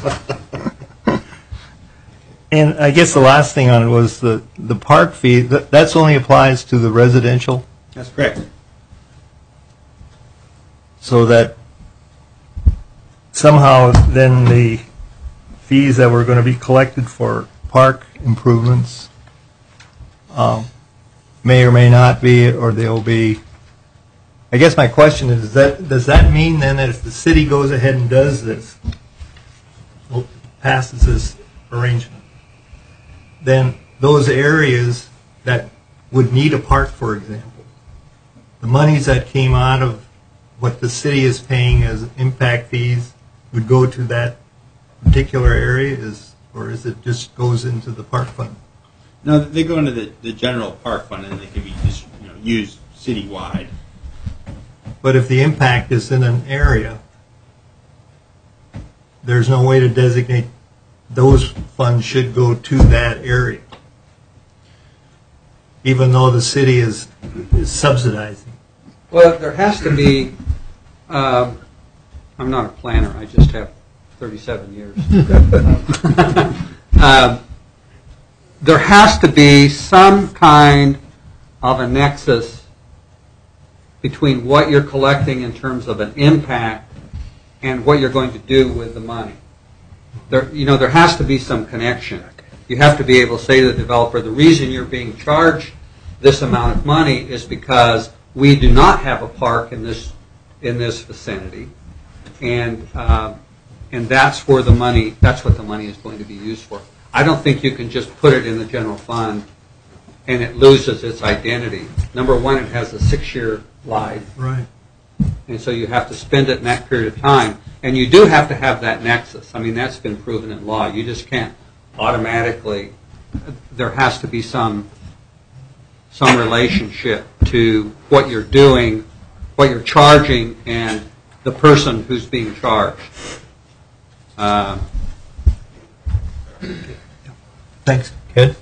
And I guess the last thing on it was the, the park fee. That that's only applies to the residential, That's correct. so that somehow then the fees that were going to be collected for park improvements um, may or may not be, or they'll be. I guess my question is, that does that mean then that if the city goes ahead and does this, well, passes this arrangement, then those areas that would need a park, for example, the monies that came out of what the city is paying as impact fees would go to that particular area, is, or is it just goes into the park fund? No, they go into the, the general park fund and they can be just, you know, used citywide. But if the impact is in an area, there's no way to designate those funds should go to that area, even though the city is, is subsidizing. Well, there has to be, um, I'm not a planner, I just have thirty-seven years. um, there has to be some kind of a nexus between what you're collecting in terms of an impact and what you're going to do with the money. There, you know, there has to be some connection. You have to be able to say to the developer, the reason you're being charged this amount of money is because we do not have a park in this in this vicinity, and uh, and that's where the money, that's what the money is going to be used for. I don't think you can just put it in the general fund and it loses its identity. Number one, it has a six-year life. Right. And so you have to spend it in that period of time. And you do have to have that nexus. I mean, that's been proven in law. You just can't automatically, there has to be some some relationship to what you're doing, what you're charging, and the person who's being charged. Uh, Thanks. Ed?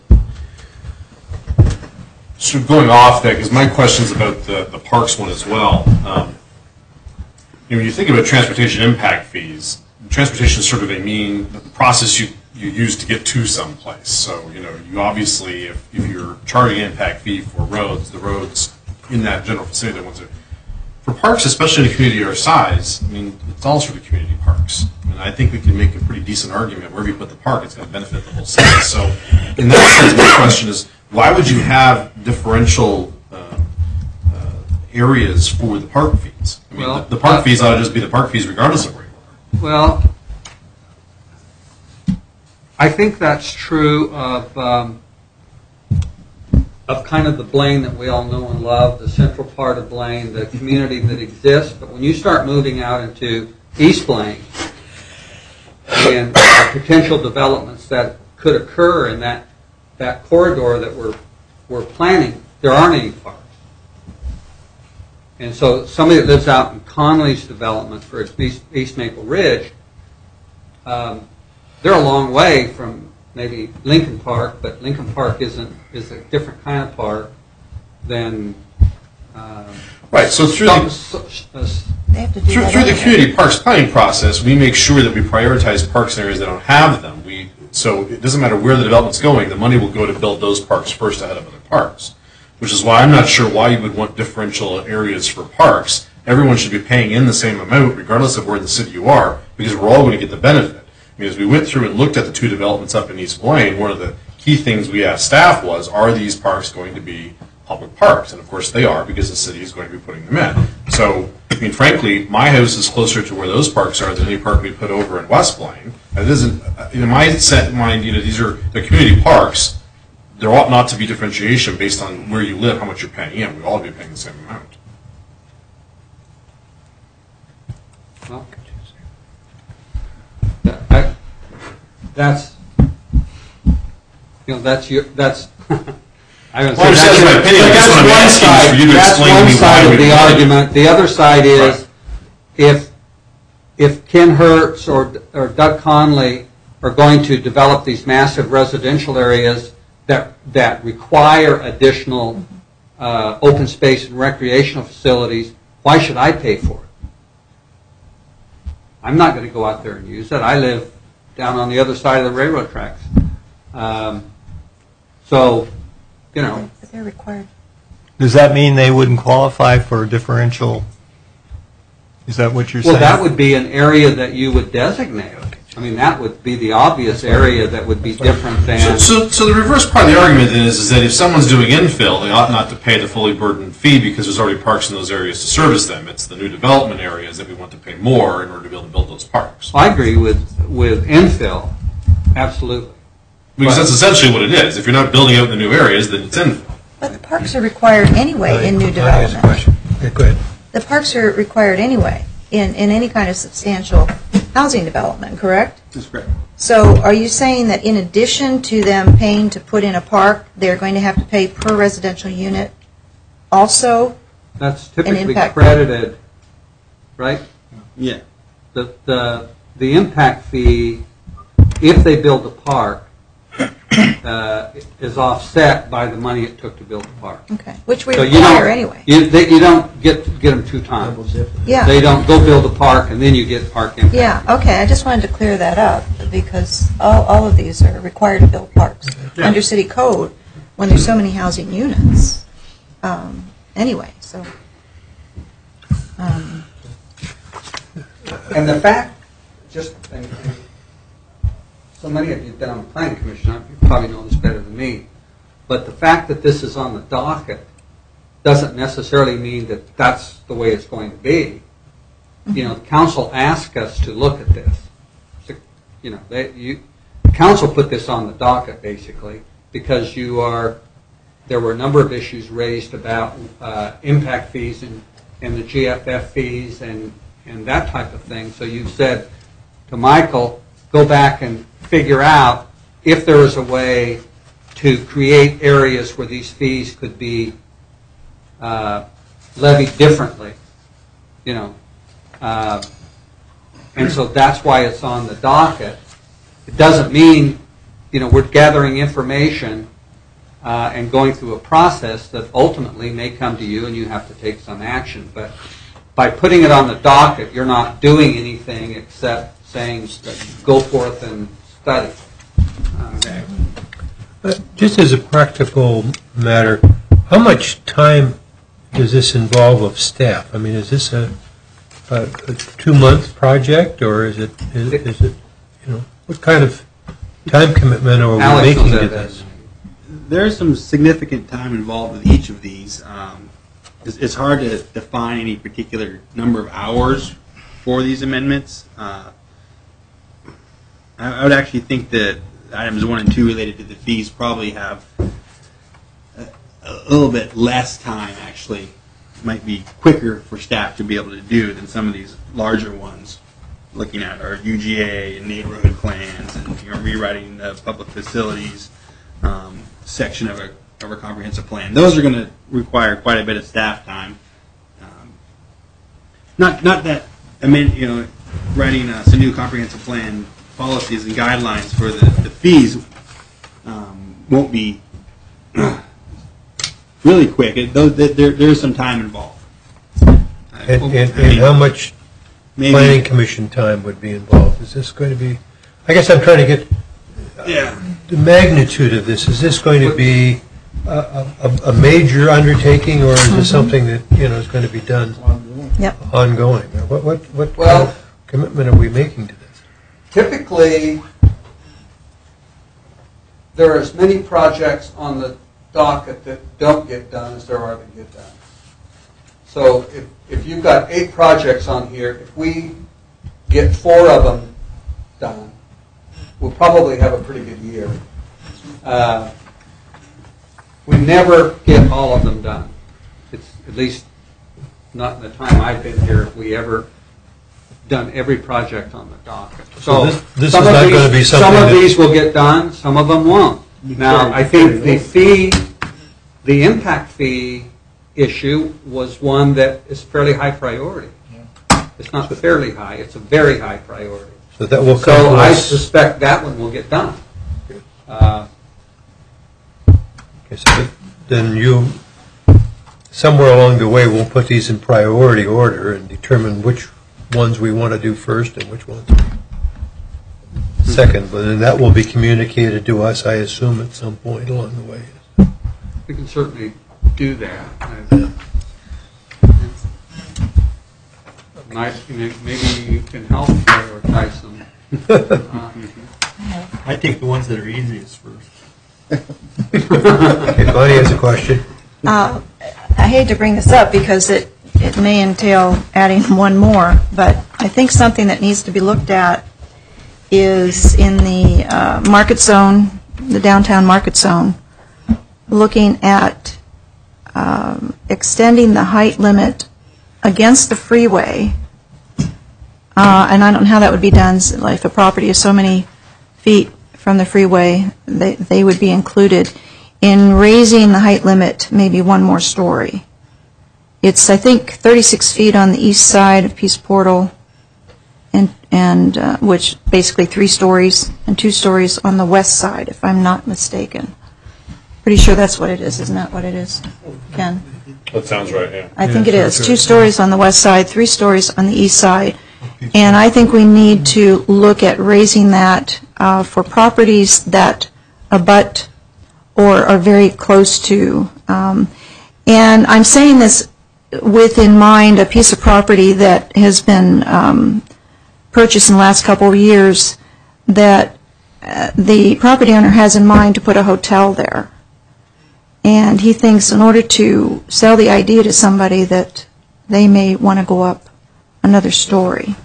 So going off that, because my question's about the, the parks one as well. Um, you know, when you think about transportation impact fees, transportation is sort of a mean, the process you, you use to get to someplace. So, you know, you obviously, if, if you're charging an impact fee for roads, the roads in that general vicinity, the ones that, for parks, especially in a community our size, I mean, it's all sort of community parks. And I think we can make a pretty decent argument wherever you put the park, it's going to benefit the whole city. So, in that sense, my question is, why would you have differential uh, uh, areas for the park fees? I mean, Well, the, the park uh, fees ought to just be the park fees regardless of where you are. Well, I think that's true of um, of kind of the Blaine that we all know and love, the central part of Blaine, the community that exists. But when you start moving out into East Blaine and the potential developments that could occur in that that corridor that we're we're planning, there aren't any parks. And so somebody that lives out in Conley's development for East, East Maple Ridge, um, they're a long way from maybe Lincoln Park, but Lincoln Park isn't is a different kind of park than um, Right, so through some- the, s- s- They have to do through, that through the anyway. community parks planning process, we make sure that we prioritize parks in areas that don't have them. We, so it doesn't matter where the development's going, the money will go to build those parks first ahead of other parks. Which is why I'm not sure why you would want differential areas for parks. Everyone should be paying in the same amount regardless of where in the city you are, because we're all going to get the benefit. I mean, as we went through and looked at the two developments up in East Blaine, one of the key things we asked staff was, are these parks going to be public parks? And of course they are, because the city is going to be putting them in. So, I mean, frankly, my house is closer to where those parks are than any park we put over in West Blaine. It isn't, in my set mind, you know, these are the community parks. There ought not to be differentiation based on where you live, how much you're paying in. We all be paying the same amount. well, that- I- that's you know that's your that's. I was Well, I understand that's my opinion. I guess what I'm asking is for you to that's explain to one me why side of we the want it. argument. The other side is Right. if if Ken Hertz or or Doug Conley are going to develop these massive residential areas that that require additional uh, open space and recreational facilities, why should I pay for it? I'm not going to go out there and use it. I live down on the other side of the railroad tracks. Um, so, you know, But they're required. Does that mean they wouldn't qualify for a differential? Is that what you're saying? well, that would be an area that you would designate. I mean, that would be the obvious area that would be different So, than. so, so the reverse part of the argument then is, is that if someone's doing infill, they ought not to pay the fully burdened fee because there's already parks in those areas to service them. It's the new development areas that we want to pay more in order to be able to build those parks. I agree with with infill, absolutely. Because that's essentially what it is. If you're not building out in the new areas, then it's infill. But the parks are required anyway in new Bonnie has a development. question. Yeah, go ahead. The parks are required anyway in, in any kind of substantial housing development, correct? That's correct. So are you saying that in addition to them paying to put in a park, they're going to have to pay per residential unit also? That's typically impact- credited, right? Yeah. The, the, the impact fee, if they build a park, uh, is offset by the money it took to build the park. Okay, which we So you require don't- anyway. You, they, you don't get, get them two times. They Yeah, don't go build a park and then you get park impact. yeah, okay, I just wanted to clear that up because all, all of these are required to build parks Yeah. under city code when there's so many housing units. Um, Anyway, so. um, And the fact, just, and, and so many of you have been on the planning commission, you probably know this better than me, but the fact that this is on the docket doesn't necessarily mean that that's the way it's going to be. You know, the council asked us to look at this. So, you know, they, you, the council put this on the docket basically because you are, there were a number of issues raised about uh, impact fees and, and the G F F fees and, and that type of thing. So you said to Michael, go back and figure out if there is a way to create areas where these fees could be uh, levied differently, you know. Uh, and so that's why it's on the docket. It doesn't mean, you know, we're gathering information uh, and going through a process that ultimately may come to you and you have to take some action. But by putting it on the docket, you're not doing anything except saying, go forth and study. Uh, Uh, Just as a practical matter, how much time does this involve of staff? I mean, is this a, a, a two-month project, or is it, is, is it, you know, what kind of time commitment are we Alex making knows to that this? There's some significant time involved with each of these. Um, it's, it's hard to define any particular number of hours for these amendments. Uh, I, I would actually think that items one and two related to the fees probably have a, a little bit less time, actually. Might be quicker for staff to be able to do than some of these larger ones, looking at our U G A and neighborhood plans and, you know, rewriting the public facilities um, section of a, of our comprehensive plan. Those are going to require quite a bit of staff time. Um, not not that, I mean, you know, writing uh, some new comprehensive plan policies and guidelines for the, the fees um, won't be really quick. It, those, there, there's some time involved. And, and, and how much Maybe- planning commission time would be involved? Is this going to be, I guess I'm trying to get Yeah. the magnitude of this. Is this going to be a, a, a major undertaking, or is this something that, you know, is going to be done Yep. ongoing? What, what, what kind Well- of commitment are we making to this? Typically, there are as many projects on the docket that don't get done as there are that get done. So if, if you've got eight projects on here, if we get four of them done, we'll probably have a pretty good year. Uh, we never get all of them done. It's at least not in the time I've been here, if we ever done every project on the docket. So this- this some is of not these- gonna be something Some of that- these will get done, some of them won't. Now, I think the fee, the impact fee issue was one that is fairly high priority. It's not fairly high, it's a very high priority. So that will come So to I us. suspect that one will get done. Uh, Okay, so then you, somewhere along the way, we'll put these in priority order and determine which ones we want to do first and which ones second. But then that will be communicated to us, I assume, at some point along the way. We can certainly do that. I- Nice, maybe you can help prioritize them. Uh, I take the ones that are easiest first. Okay, Bonnie has a question. Uh, I hate to bring this up because it, it may entail adding one more, but I think something that needs to be looked at is in the uh, market zone, the downtown market zone, looking at um, extending the height limit against the freeway, uh, and I don't know how that would be done. Like if a property is so many feet from the freeway, they, they would be included in raising the height limit maybe one more story. It's, I think, thirty-six feet on the east side of Peace Portal, and, and uh, which basically three stories, and two stories on the west side, if I'm not mistaken. Pretty sure that's what it is. Isn't that what it is, Ken? That sounds right, yeah. I think it is. Two stories on the west side, three stories on the east side. And I think we need to look at raising that uh, for properties that abut or are very close to. Um, and I'm saying this with in mind a piece of property that has been um, purchased in the last couple of years that uh, the property owner has in mind to put a hotel there. And he thinks in order to sell the idea to somebody that they may want to go up another story.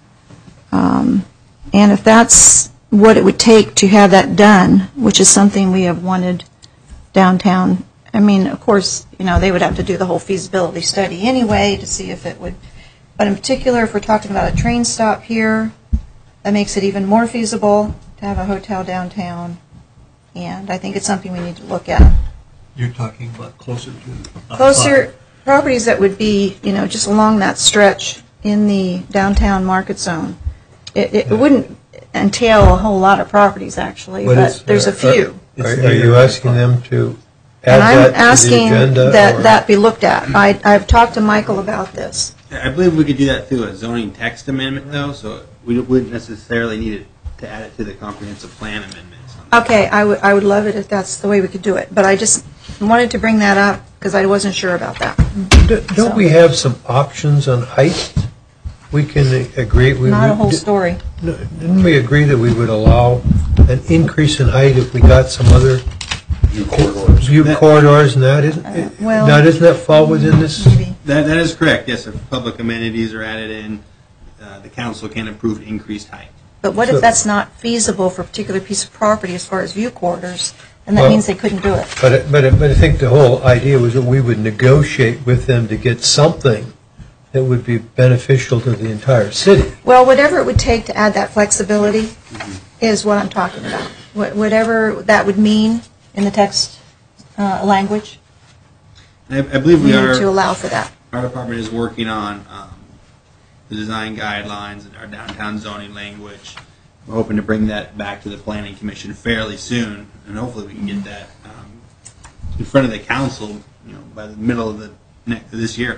Um, and if that's what it would take to have that done, which is something we have wanted downtown, I mean, of course, you know, they would have to do the whole feasibility study anyway to see if it would, but in particular, if we're talking about a train stop here, that makes it even more feasible to have a hotel downtown, and I think it's something we need to look at. You're talking about closer to... Closer, properties that would be, you know, just along that stretch in the downtown market zone. It, it wouldn't entail a whole lot of properties, actually, What but is- there's a few. Are are you asking them to And add I'm that to the asking agenda? that or- that be looked at. I, I've talked to Michael about this. I believe we could do that through a zoning text amendment, though, so we wouldn't necessarily need it to add it to the comprehensive plan amendments. Okay, I would, I would love it if that's the way we could do it, but I just wanted to bring that up because I wasn't sure about that. D- Don't we have some options on height? We can agree. we- Not a we- whole di- story. no, Didn't we agree that we would allow an increase in height if we got some other View corridors. view That- corridors and that? Isn't- Uh, well- Now, doesn't that fall within this? Maybe. That, that is correct, yes, if public amenities are added in, uh, the council can approve increased height. But what So- if that's not feasible for a particular piece of property as far as view corridors, and that Well- means they couldn't do it? But, it- but, it- but I think the whole idea was that we would negotiate with them to get something that would be beneficial to the entire city. Well, whatever it would take to add that flexibility is what I'm talking about. Wha- Whatever that would mean in the text uh, language, I, I believe we we need to are, allow for that. our department is working on um, the design guidelines and our downtown zoning language. We're hoping to bring that back to the planning commission fairly soon, and hopefully we can get that um, in front of the council, you know, by the middle of the next, this year.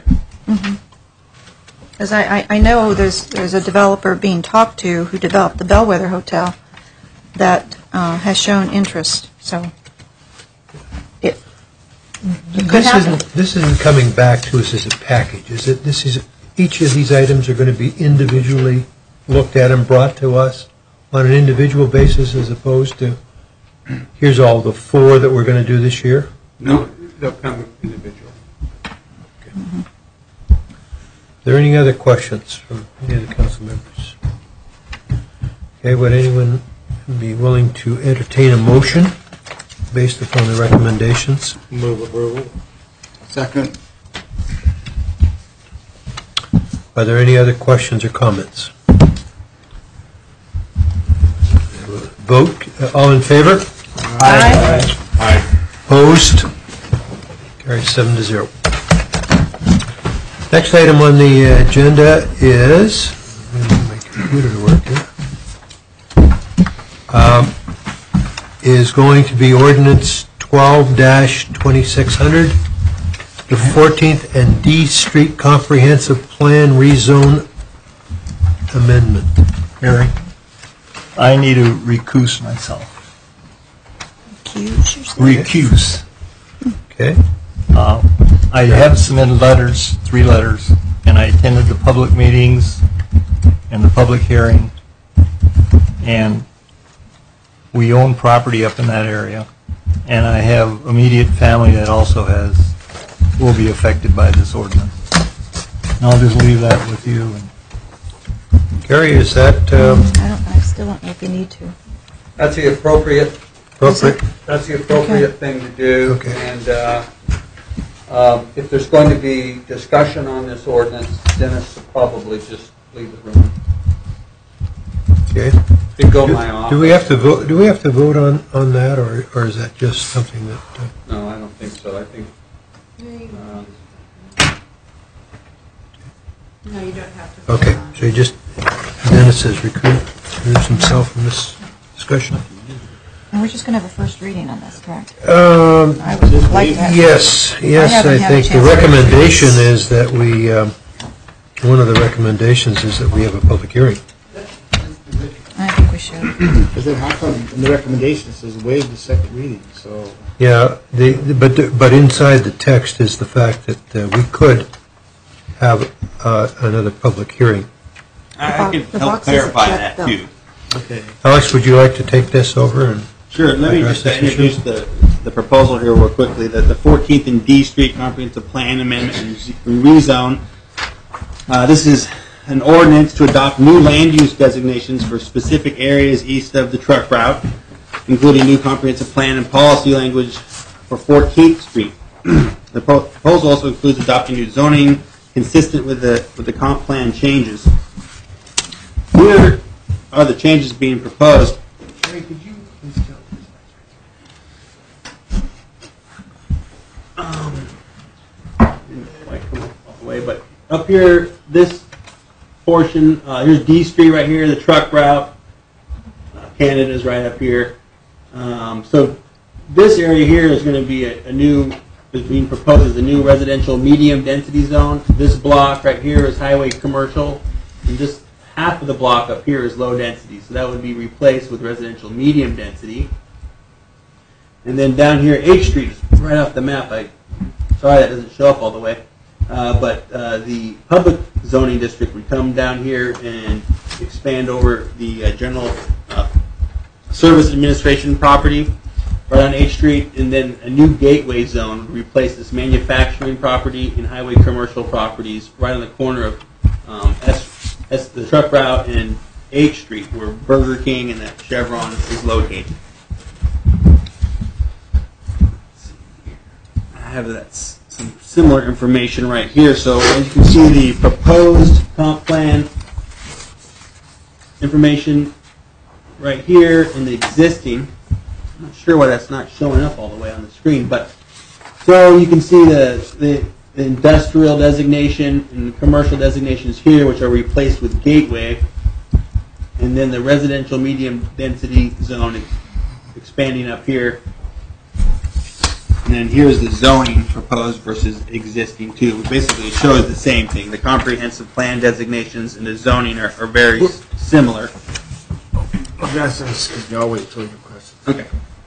Because I, I, I know there's, there's a developer being talked to who developed the Bellwether Hotel that uh, has shown interest, so it, it could This happen. isn't, this isn't coming back to us as a package, is it? This is, each of these items are going to be individually looked at and brought to us on an individual basis as opposed to, here's all the four that we're going to do this year? No, they'll come individual. Are there any other questions from any of the council members? Okay, would anyone be willing to entertain a motion based upon the recommendations? Move approval. Second. Are there any other questions or comments? Vote, uh, all in favor? Aye. Aye. Opposed? Carries seven to zero. Next item on the agenda is, let me get my computer to work here, Um, is going to be ordinance twelve twenty-six hundred, the fourteenth and D Street Comprehensive Plan Rezone Amendment. Mary, I need to recuse myself. Accuse yourself. Recuse. Okay? Uh, I have submitted letters, three letters, and I attended the public meetings and the public hearing, and we own property up in that area, and I have immediate family that also has, will be affected by this ordinance. And I'll just leave that with you. Gary, is that, um, I don't, I've Still don't know if you need to. That's the appropriate, Appropriate? that's the appropriate thing to do. Okay. And uh, um, if there's going to be discussion on this ordinance, Dennis will probably just leave the room. Okay. Could go Do- my office. Do we have to vote, do we have to vote on, on that, or, or is that just something that, uh, No, I don't think so. I think, uh, No, you don't have to. vote okay, on it. so you just, Dennis has recruit, recused himself from this discussion? And we're just going to have a first reading on this, correct? Um, I would like that. Yes, yes, haven't I had a think the chance to- recommendation is that we, um, one of the recommendations is that we have a public hearing. I think we should. But then how come in the recommendation it says waive the second reading, so. Yeah, the, the- but, the- but inside the text is the fact that uh, we could have uh, another public hearing. I I can The help box isn't clarify checked, that though. too. Okay. Alex, would you like to take this over? And Sure, let me Address just uh, this issue? introduce the, the proposal here real quickly, that the fourteenth and D Street Comprehensive Plan Amendment and z- Rezone. Uh, This is an ordinance to adopt new land use designations for specific areas east of the truck route, including new comprehensive plan and policy language for fourteenth Street. The pro- proposal also includes adopting new zoning consistent with the, with the comp plan changes. Here are the changes being proposed. Harry, could you please tell Um, didn't quite come up all the way, but up here, this portion, uh, here's D Street right here, the truck route. Uh, Canada's right up here. Um, so this area here is going to be a, a new, is being proposed as a new residential medium density zone. This block right here is highway commercial, and this half of the block up here is low density. So that would be replaced with residential medium density. And then down here, H Street, right off the map. I sorry that doesn't show up all the way. Uh, but uh, the public zoning district would come down here and expand over the uh, general uh, service administration property right on H Street, and then a new gateway zone would replace this manufacturing property and highway commercial properties right on the corner of um, S, S, the truck route and H Street, where Burger King and that Chevron is located. I have that s- some similar information right here. So as you can see, the proposed comp plan information right here, and the existing. I'm not sure why that's not showing up all the way on the screen, but so you can see the the, the industrial designation and the commercial designations here, which are replaced with gateway, and then the residential medium density zone expanding up here. And then here's the zoning proposed versus existing too. Basically, it shows the same thing. The comprehensive plan designations and the zoning are, are very s- similar. That's, excuse me, I'll wait till your question. Okay.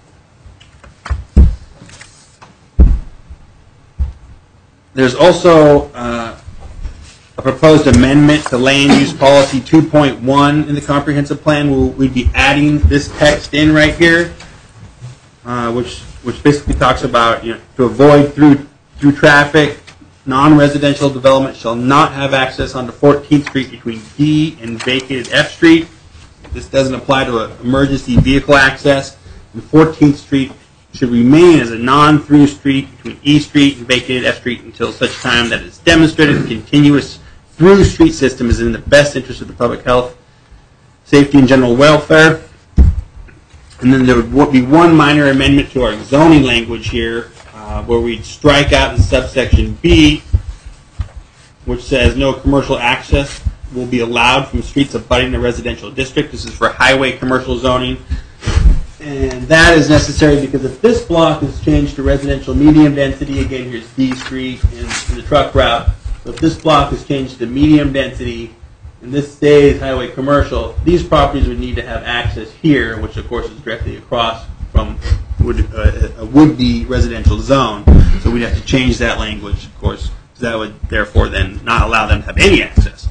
There's also uh, a proposed amendment to land use policy two point one in the comprehensive plan. We'll, we'd be adding this text in right here, uh, which which basically talks about, you know, to avoid through through traffic, non-residential development shall not have access onto fourteenth Street between D and vacated F Street. This doesn't apply to a emergency vehicle access. And fourteenth Street should remain as a non-through street between E Street and vacated F Street until such time that it's demonstrated a continuous through street system is in the best interest of the public health, safety, and general welfare. And then there would be one minor amendment to our zoning language here, uh, where we'd strike out in subsection B, which says no commercial access will be allowed from streets abutting the residential district. This is for highway commercial zoning. And that is necessary because if this block is changed to residential medium density, again, here's D Street and, and the truck route. So if this block is changed to medium density, and this stays highway commercial, these properties would need to have access here, which of course is directly across from would, uh, a would-be residential zone. So we'd have to change that language, of course, so that would therefore then not allow them to have any access.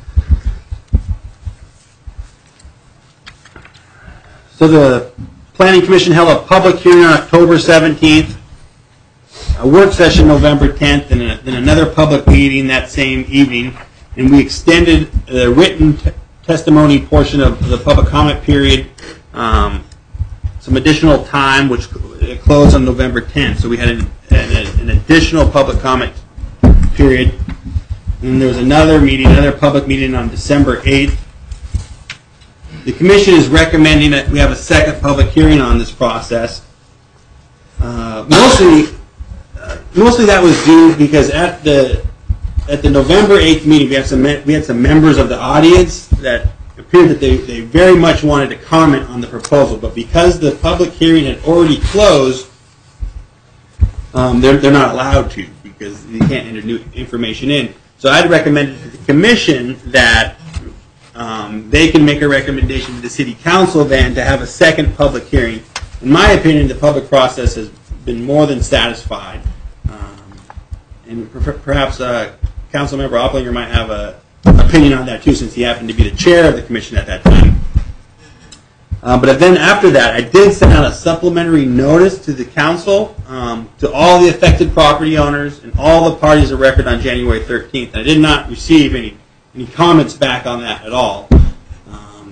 So the Planning Commission held a public hearing on October seventeenth, a work session November tenth, and a, then another public meeting that same evening. And we extended the written t- testimony portion of the public comment period, um, some additional time, which it closed on November tenth. So we had an, an, an additional public comment period. And there was another meeting, another public meeting on December eighth. The commission is recommending that we have a second public hearing on this process. Uh, mostly, uh, mostly that was due because at the at the November eighth meeting, we had some we had some members of the audience that appeared that they, they very much wanted to comment on the proposal, but because the public hearing had already closed, um, they're they're not allowed to because you can't enter new information in. So I'd recommend to the commission that um, they can make a recommendation to the city council then to have a second public hearing. In my opinion, the public process has been more than satisfied, um, and per perhaps uh, Councilmember Opplinger might have a opinion on that too, since he happened to be the chair of the commission at that time. Uh, but then after that, I did send out a supplementary notice to the council, um, to all the affected property owners and all the parties of record on January thirteenth. I did not receive any any comments back on that at all. Um,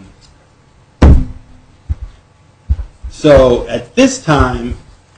so at this time,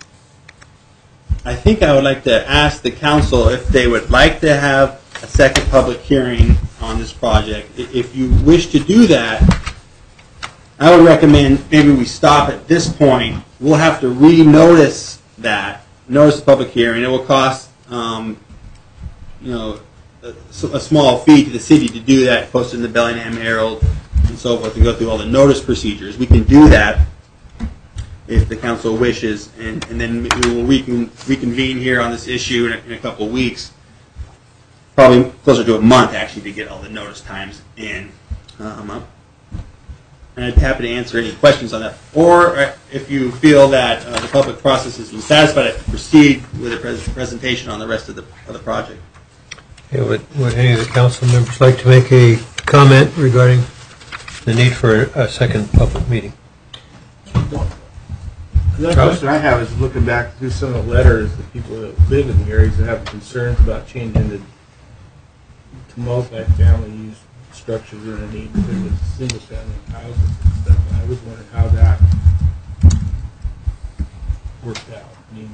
I think I would like to ask the council if they would like to have a second public hearing on this project. If you wish to do that, I would recommend maybe we stop at this point. We'll have to re-notice that, notice the public hearing. It will cost, um, you know, a, a small fee to the city to do that, post it in the Bellingham Herald and so forth, and go through all the notice procedures. We can do that if the council wishes, and, and then we will recon, reconvene here on this issue in a, in a couple of weeks. Probably closer to a month, actually, to get all the notice times in. Um, and I'd be happy to answer any questions on that. Or uh, if you feel that uh, the public process has been satisfied, I'd proceed with a pres presentation on the rest of the, of the project. Okay, would, would any of the council members like to make a comment regarding the need for a, a second public meeting? The question I have is looking back through some of the letters that people that live in the areas that have concerns about changing the to multi-family use structures underneath if it was single-family houses and stuff. And I was wondering how that worked out. I mean,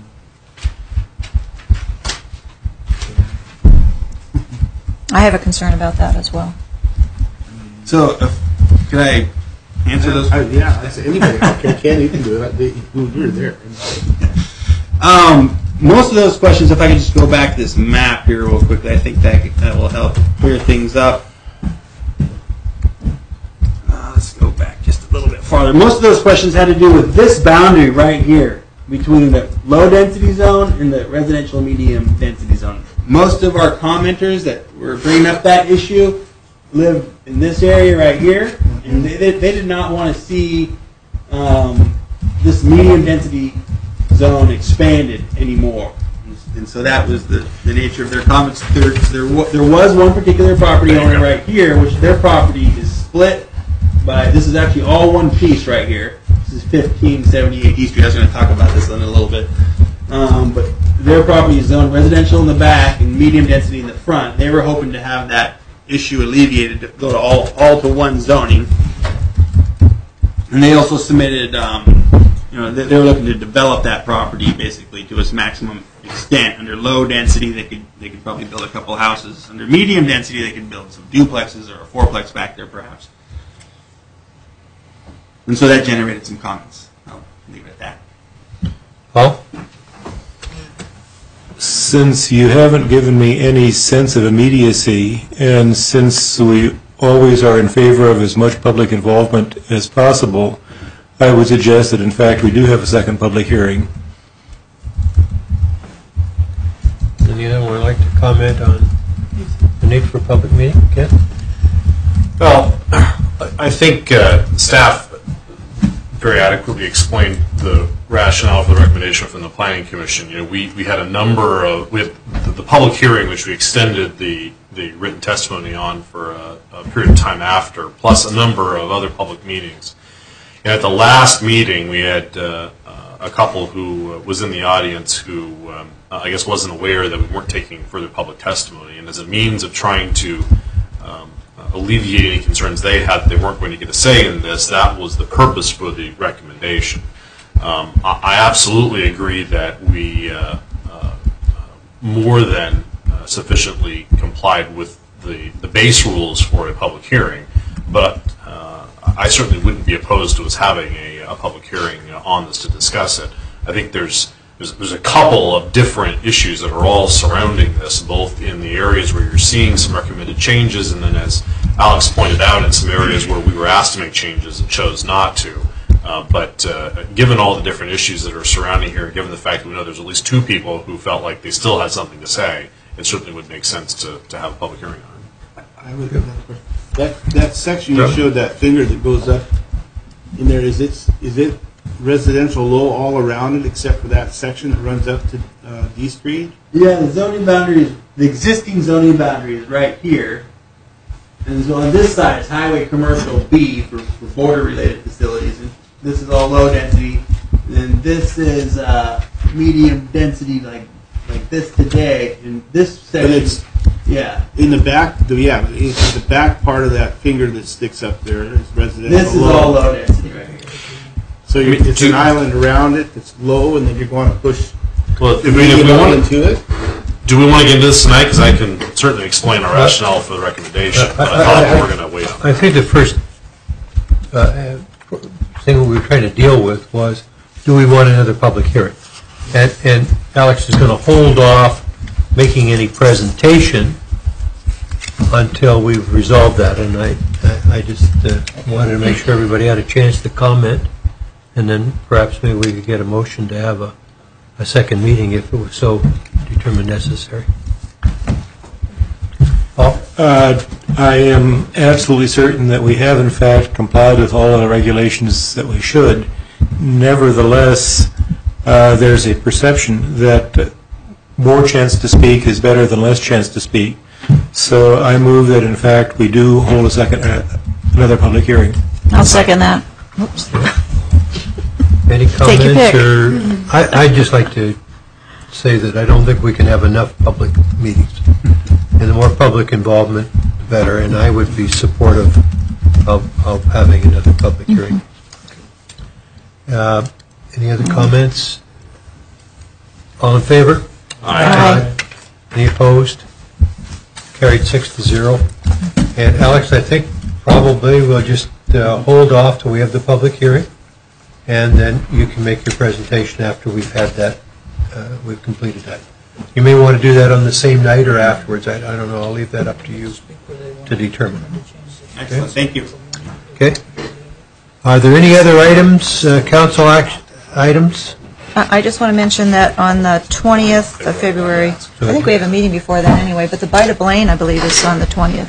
I have a concern about that as well. So, uh, can I answer those? I, yeah, I say anybody. Okay, Ken, you can do it. They, you're there. Um, most of those questions, if I can just go back to this map here real quickly, I think that, that will help clear things up. Uh, let's go back just a little bit farther. Most of those questions had to do with this boundary right here between the low density zone and the residential medium density zone. Most of our commenters that were bringing up that issue live in this area right here, and they, they, they did not want to see um, this medium density zone expanded anymore. And so that was the, the nature of their comments. There, there, there was one particular property owner right here, which their property is split by, this is actually all one piece right here. This is fifteen seventy-eight East Street. I was going to talk about this in a little bit. Um, but their property is zoned residential in the back and medium density in the front. They were hoping to have that issue alleviated, to go to all, all to one zoning. And they also submitted, um, you know, they, they were looking to develop that property basically to its maximum extent. Under low density, they could they could probably build a couple houses. Under medium density, they could build some duplexes or a fourplex back there, perhaps. And so that generated some comments. I'll leave it at that. Paul? Since you haven't given me any sense of immediacy, and since we always are in favor of as much public involvement as possible, I would suggest that in fact we do have a second public hearing. Anyone would like to comment on the need for a public meeting? Ken? Well, I think uh, staff very adequately explained the rationale for the recommendation from the Planning Commission. You know, we, we had a number of, we had the, the public hearing, which we extended the, the written testimony on for a, a period of time after, plus a number of other public meetings. And at the last meeting, we had uh, uh, a couple who uh, was in the audience who um, I guess wasn't aware that we weren't taking further public testimony. And as a means of trying to um, alleviate any concerns they had that they weren't going to get a say in this. That was the purpose for the recommendation. Um, I, I absolutely agree that we uh, uh, more than uh, sufficiently complied with the, the base rules for a public hearing, but uh, I certainly wouldn't be opposed to us having a, a public hearing uh, on this to discuss it. I think there's, there's there's a couple of different issues that are all surrounding this, both in the areas where you're seeing some recommended changes, and then, as Alex pointed out, in some areas where we were asked to make changes and chose not to. Uh, but uh, given all the different issues that are surrounding here, given the fact that we know there's at least two people who felt like they still had something to say, it certainly would make sense to, to have a public hearing on it. I would, that, that section you showed, that finger that goes up in there, is it, is it residential low all around it except for that section that runs up to uh, D Street? Yeah, the zoning boundary, the existing zoning boundary is right here. And so on this side is highway commercial B for, for border related facilities. And this is all low density. And this is uh, medium density like like this today. And this section, But it's yeah. in the back, the, yeah, it's the back part of that finger that sticks up there is residential This is low. all low density right here. So you're, it's an island around it that's low, and then you're going to push Well, the if we, if medium we up want into it? do we want to get into this tonight? Because I can certainly explain our rationale for the recommendation, but I thought we were going to wait on I think the first uh, thing we were trying to deal with was, do we want another public hearing? And, and Alex is going to hold off making any presentation until we've resolved that. And I, I I just uh, wanted to make sure everybody had a chance to comment, and then perhaps maybe we could get a motion to have a, a second meeting if it was so determined necessary. Paul? Uh, I am absolutely certain that we have in fact complied with all of the regulations that we should. Nevertheless, uh, there's a perception that uh, more chance to speak is better than less chance to speak. So I move that in fact we do hold a second, uh, another public hearing. I'll second that. Oops. Any Take your comments? pick. Or I, I'd just like to say that I don't think we can have enough public meetings. And the more public involvement, the better. And I would be supportive of, of having another public hearing. Uh, any other comments? All in favor? Aye. Any opposed? Carried six to zero. And Alex, I think probably we'll just uh, hold off till we have the public hearing, and then you can make your presentation after we've had that, uh, we've completed that. You may want to do that on the same night or afterwards. I, I don't know. I'll leave that up to you to determine. Excellent, thank you. Okay. Are there any other items, uh, council action items? I I just want to mention that on the twentieth of February, I think we have a meeting before that anyway, but the Bite of Blaine, I believe, is on the twentieth.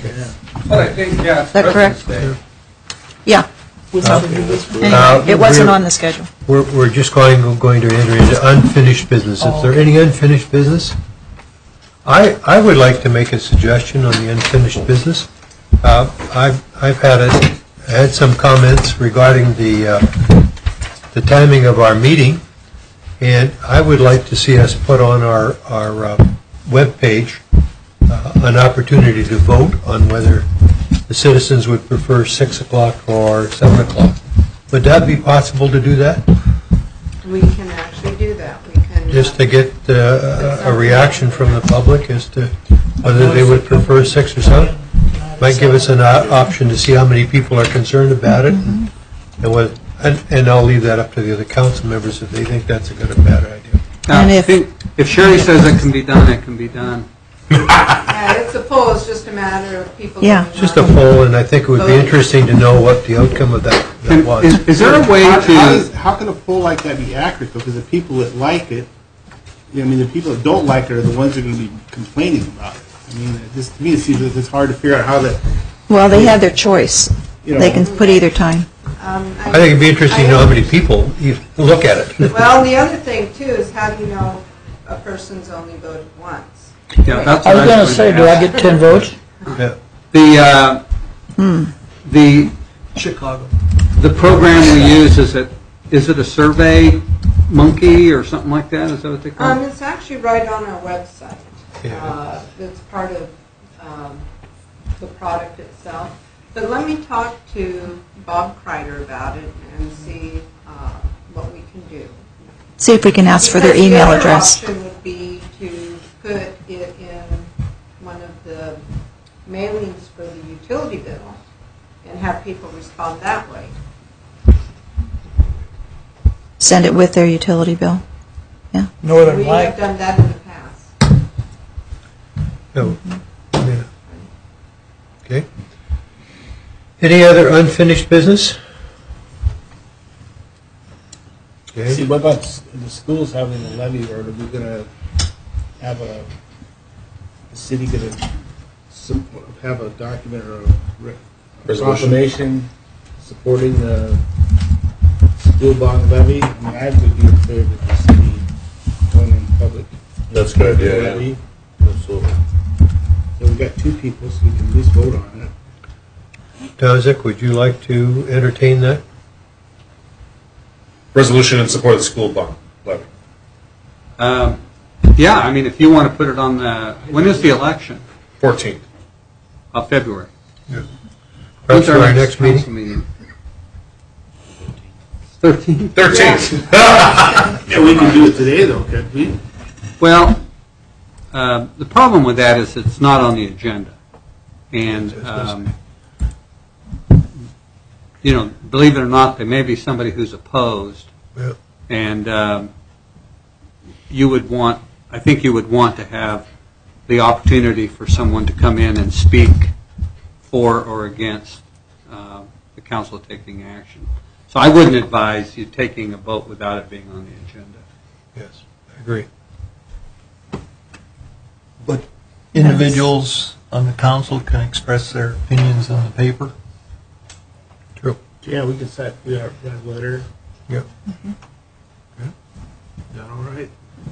Is that correct? Yeah. Anyway, it wasn't on the schedule. We're, we're just going, going to enter into unfinished business. Is there any unfinished business? I, I would like to make a suggestion on the unfinished business. Uh, I've, I've had a, had some comments regarding the, uh, the timing of our meeting, and I would like to see us put on our, our uh, webpage uh, an opportunity to vote on whether the citizens would prefer six o'clock or seven o'clock. Would that be possible to do that? We can actually do that. We can. Just to get uh, a reaction from the public as to whether they would prefer six or seven? Might give us an o- option to see how many people are concerned about it, and, and, what, and, and I'll leave that up to the other council members if they think that's a good or bad idea. Now, And I if- think if Sherry says it can be done, it can be done. Yeah, it's a poll, it's just a matter of people. Yeah. going Just a on. poll, and I think it would be interesting to know what the outcome of that, that Can- was. Is is there a way How, how, is, to, how can a poll like that be accurate, though? Because the people that like it, you know, I mean, the people that don't like it are the ones that are going to be complaining about it. I mean, it just, to me, it seems that it's hard to figure out how that, Well, they have their choice. you know. They can put either time. Um, I think it'd be interesting to know how many people even look at it. Well, the other thing too is how do you know a person's only voted once? yeah, that's I what was going to was say, gonna do I ask. get ten votes? Yeah. The, uh, the, Chicago. the program we use, is it, is it a survey monkey or something like that? Is that what they call Um, it? it's actually right on our website. Yeah. Uh, it's part of, um, the product itself. But let me talk to Bob Kreider about it and see uh, what we can do. See if we can ask for their Because email the other address. option would be to put it in one of the mailings for the utility bill and have people respond that way. Send it with their utility bill. Yeah. Northern We Light. have done that in the past. No. Yeah. Okay. Any other unfinished business? Okay. See, what about s- the schools having a levy, or are we gonna have a, the city gonna sup- have a document or a re- a Resolution. proclamation supporting the school bond levy? I mean, I would be in favor of the city going in public. That's a good idea, yeah. Levy. So so we got two people, so we can at least vote on it. Donzik, would you like to entertain that? Resolution in support of the school bond levy. Um, Yeah, I mean, if you want to put it on the, when is the election? fourteenth. Of February. Perhaps When's for our next council meeting? Thirteenth. thirteenth. Yeah, we can do it today, though, can't we? Well, uh, the problem with that is it's not on the agenda. And, um, you know, believe it or not, there may be somebody who's opposed. Yeah. And um, you would want, I think you would want to have the opportunity for someone to come in and speak for or against uh, the council taking action. So I wouldn't advise you taking a vote without it being on the agenda. Yes, I agree. But individuals on the council can express their opinions in the paper? True. Yeah, we can set, we have that letter. Yep. Is that all right?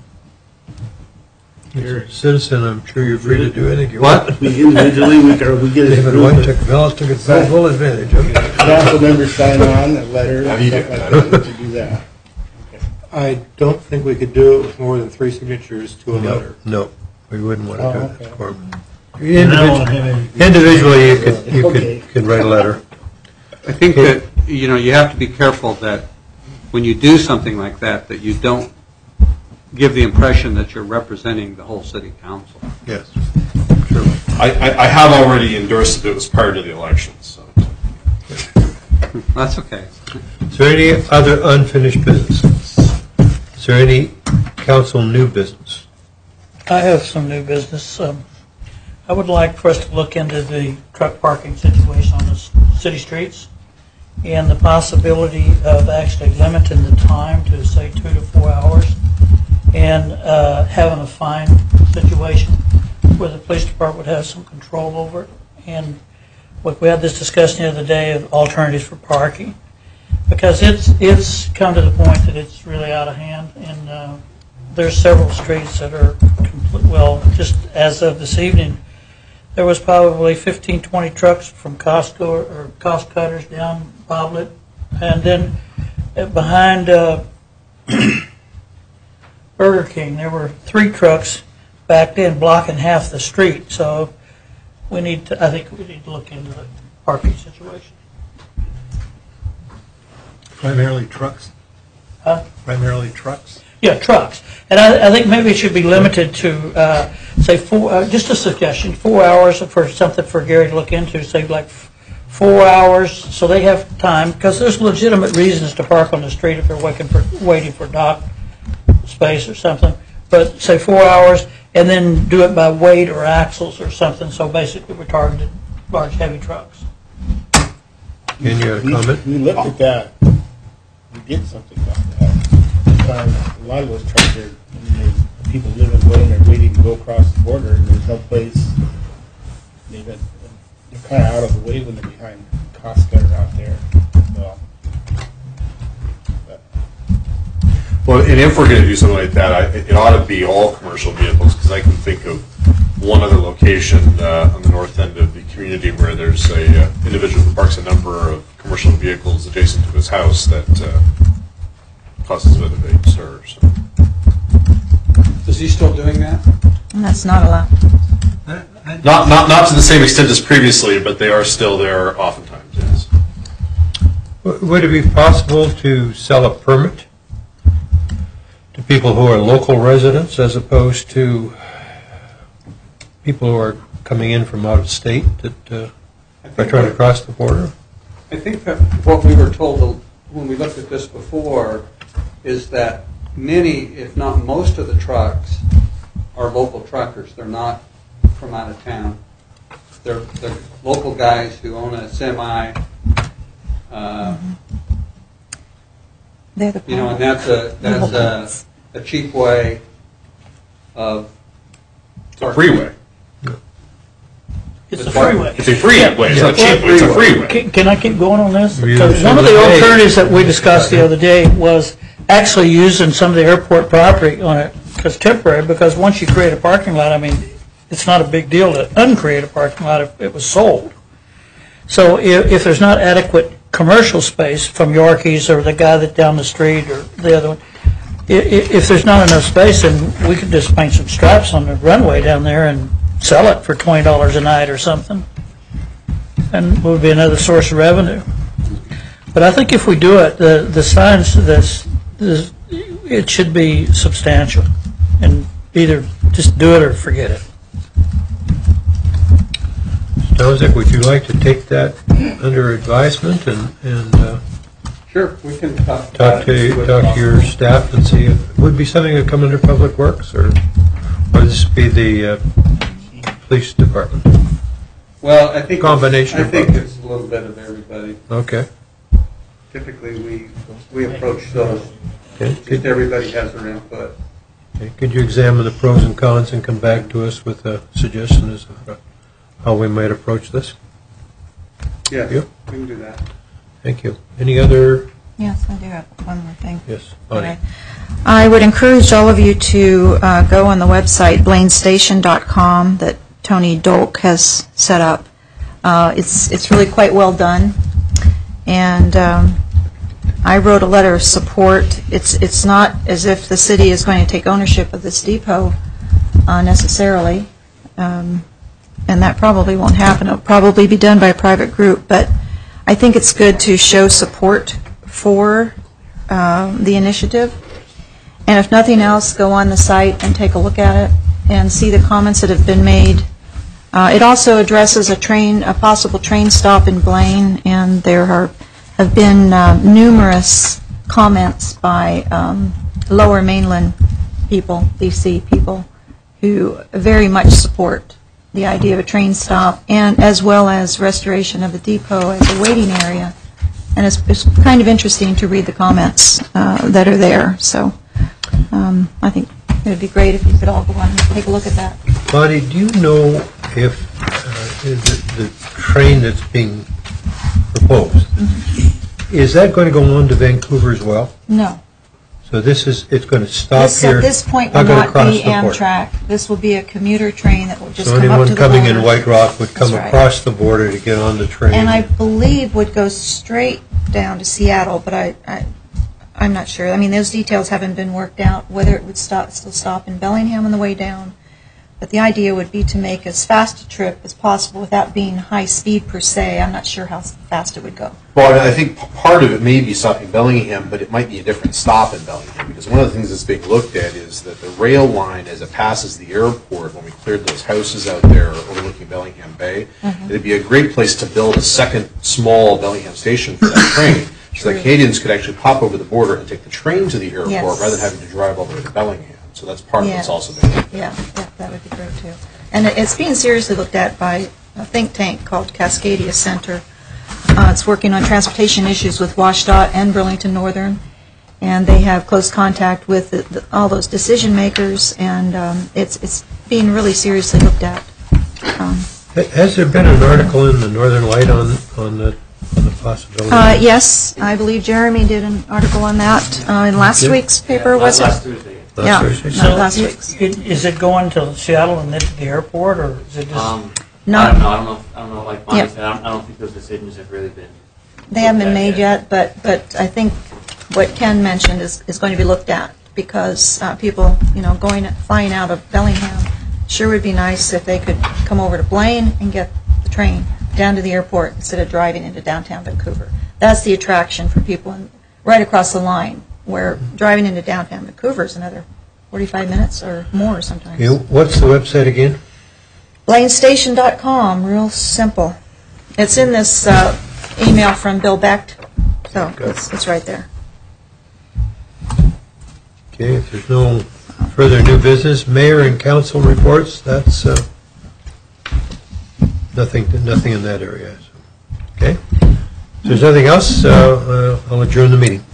As a citizen, I'm sure you're free to do anything you What? want. We individually, we can, we get a David group White of took, well, took it full full advantage of it. council members sign on, a letter, How and do you stuff do like that? that, we can do that. I don't think we could do it with more than three signatures to a No, letter. no, we wouldn't want to Oh, do okay. that for them. Individually, individually, you could, you Okay. could, could write a letter. I think that, you know, you have to be careful that when you do something like that, that you don't give the impression that you're representing the whole city council. Yes, true. I, I, I have already endorsed it. It was prior to the election, so. That's okay. Is there any other unfinished business? Is there any council new business? I have some new business. Um, I would like for us to look into the truck parking situation on the s- city streets and the possibility of actually limiting the time to, say, two to four hours and uh, having a fine situation where the police department would have some control over it. And what we had this discussion the other day of alternatives for parking, because it's it's come to the point that it's really out of hand, and uh, there's several streets that are complete, well, just as of this evening, there was probably fifteen, twenty trucks from Costco or Cost Cutters down Boblet, and then uh, behind uh, Burger King, there were three trucks backed in, blocking half the street. So we need to, I think we need to look into the parking situation. Primarily trucks? Huh? Primarily trucks? Yeah, trucks. And I, I think maybe it should be limited to, uh, say, four, uh, just a suggestion, four hours for something for Gary to look into, say like f- four hours, so they have time, because there's legitimate reasons to park on the street if they're waiting for, waiting for dock space or something. But say four hours, and then do it by weight or axles or something, so basically we're targeting large, heavy trucks. Ken, you had a We- comment? We looked at that, we did something about that. Um, A lot of those trucks are, I mean, there's people live in Wayne, they're waiting to go across the border, and there's no place, they got, they're kind of out of the way when they're behind Costco out there, so. but- Well, and if we're going to do something like that, I, it ought to be all commercial vehicles, because I can think of one other location uh, on the north end of the community where there's a uh, individual who parks a number of commercial vehicles adjacent to his house that uh, causes a bit of a stir. So. Is he still doing that? And that's not allowed. Not, not, not to the same extent as previously, but they are still there oftentimes, yes. W- Would it be possible to sell a permit to people who are local residents as opposed to people who are coming in from out of state that uh, are trying to cross the border? I think that what we were told when we looked at this before is that many, if not most of the trucks are local truckers. They're not from out of town. They're, they're local guys who own a semi. Uh, They're the you know, and that's a that's a, a cheap way of It's a freeway. It's a freeway. It's a freeway. It's not cheap. It's a freeway. Can can I keep going on this? Yeah, Because one of the alternatives that we discussed the other day was actually using some of the airport property on it, because temporary, because once you create a parking lot, I mean, it's not a big deal to uncreate a parking lot if it was sold. So if, if there's not adequate commercial space from Yorkies or the guy that's down the street or the other one, i- i- if there's not enough space, then we could just paint some stripes on the runway down there and sell it for twenty dollars a night or something. And it would be another source of revenue. But I think if we do it, the, the signs, this, this, it should be substantial. And either just do it or forget it. Tomzak, would you like to take that under advisement and, and uh, Sure, we can talk about talk it. to, talk to your staff and see if it would be something that come under Public Works, or would this be the uh, police department? Well, I think Combination I of think both. it's a little bit of everybody. Okay. Typically, we we approach those Okay. if Could, everybody has their input. okay. Could you examine the pros and cons and come back to us with a suggestion as to uh, how we might approach this? Yes, Yep. we can do that. Thank you. Any other? Yes, I do have one more thing. Yes, Bonnie. I would encourage all of you to uh, go on the website blaine station dot com that Tony Dolk has set up. Uh, It's it's really quite well done, and um, I wrote a letter of support. It's it's not as if the city is going to take ownership of this depot uh, necessarily, um, and that probably won't happen. It'll probably be done by a private group, but I think it's good to show support for um, the initiative. And if nothing else, go on the site and take a look at it and see the comments that have been made. Uh, It also addresses a train, a possible train stop in Blaine, and there are, have been uh, numerous comments by um, Lower Mainland people, D C people, who very much support the idea of a train stop, and as well as restoration of the depot as a waiting area. And it's, it's kind of interesting to read the comments uh, that are there. So um, I think it would be great if you could all go on and take a look at that. Bonnie, do you know if uh, the, the train that's being proposed, is that going to go on to Vancouver as well? No. So this is, it's going to stop This, here? at this point, will not gonna not cross be the border. Amtrak. This will be a commuter train that will just So come up to anyone the coming in border. White Rock would come That's right. across the border to get on the train? And I believe would go straight down to Seattle, but I, I, I'm not sure. I mean, those details haven't been worked out, whether it would stop, still stop in Bellingham on the way down. But the idea would be to make as fast a trip as possible without being high speed per se. I'm not sure how fast it would go. Well, I think p- part of it may be stopping Bellingham, but it might be a different stop in Bellingham, because one of the things that's being looked at is that the rail line, as it passes the airport, when we cleared those houses out there overlooking Bellingham Bay, it'd be a great place to build a second small Bellingham station for that train, so that Canadians could actually pop over the border and take the train to the airport Yes. rather than having to drive all the way to Bellingham. So that's part of Yes. what's also being looked at. Yeah, yeah, that would be great too. And it- it's being seriously looked at by a think tank called Cascadia Center. Uh, It's working on transportation issues with WashDOT and Burlington Northern, and they have close contact with the- the- all those decision makers, and um, it's it's being really seriously looked at. Um, Ha- Has there been an article in the Northern Light on, on the, on the possibility? uh, Yes, I believe Jeremy did an article on that uh, in last Okay. week's paper, was it? Last Tuesday. Last Yeah, Thursday? no, So last i- week's. i- Is it going to Seattle and then to the airport, or is it just? Um, Not- I don't know, I don't know, I don't know, like Bonnie Yeah. said, I don't, I don't think those decisions have really been. They haven't been looked at made yet, but, but I think what Ken mentioned is, is going to be looked at, because uh, people, you know, going, flying out of Bellingham Sure would be nice if they could come over to Blaine and get the train down to the airport instead of driving into downtown Vancouver. That's the attraction for people in, right across the line, where driving into downtown Vancouver is another forty-five minutes or more sometimes. You- What's the website again? Blaine Station dot com, real simple. It's in this uh, email from Bill Becht, so it's, it's right there. Okay, if there's no further new business, mayor and council reports, that's uh, nothing, nothing in that area. So, okay? If there's nothing else, uh, uh, I'll adjourn the meeting.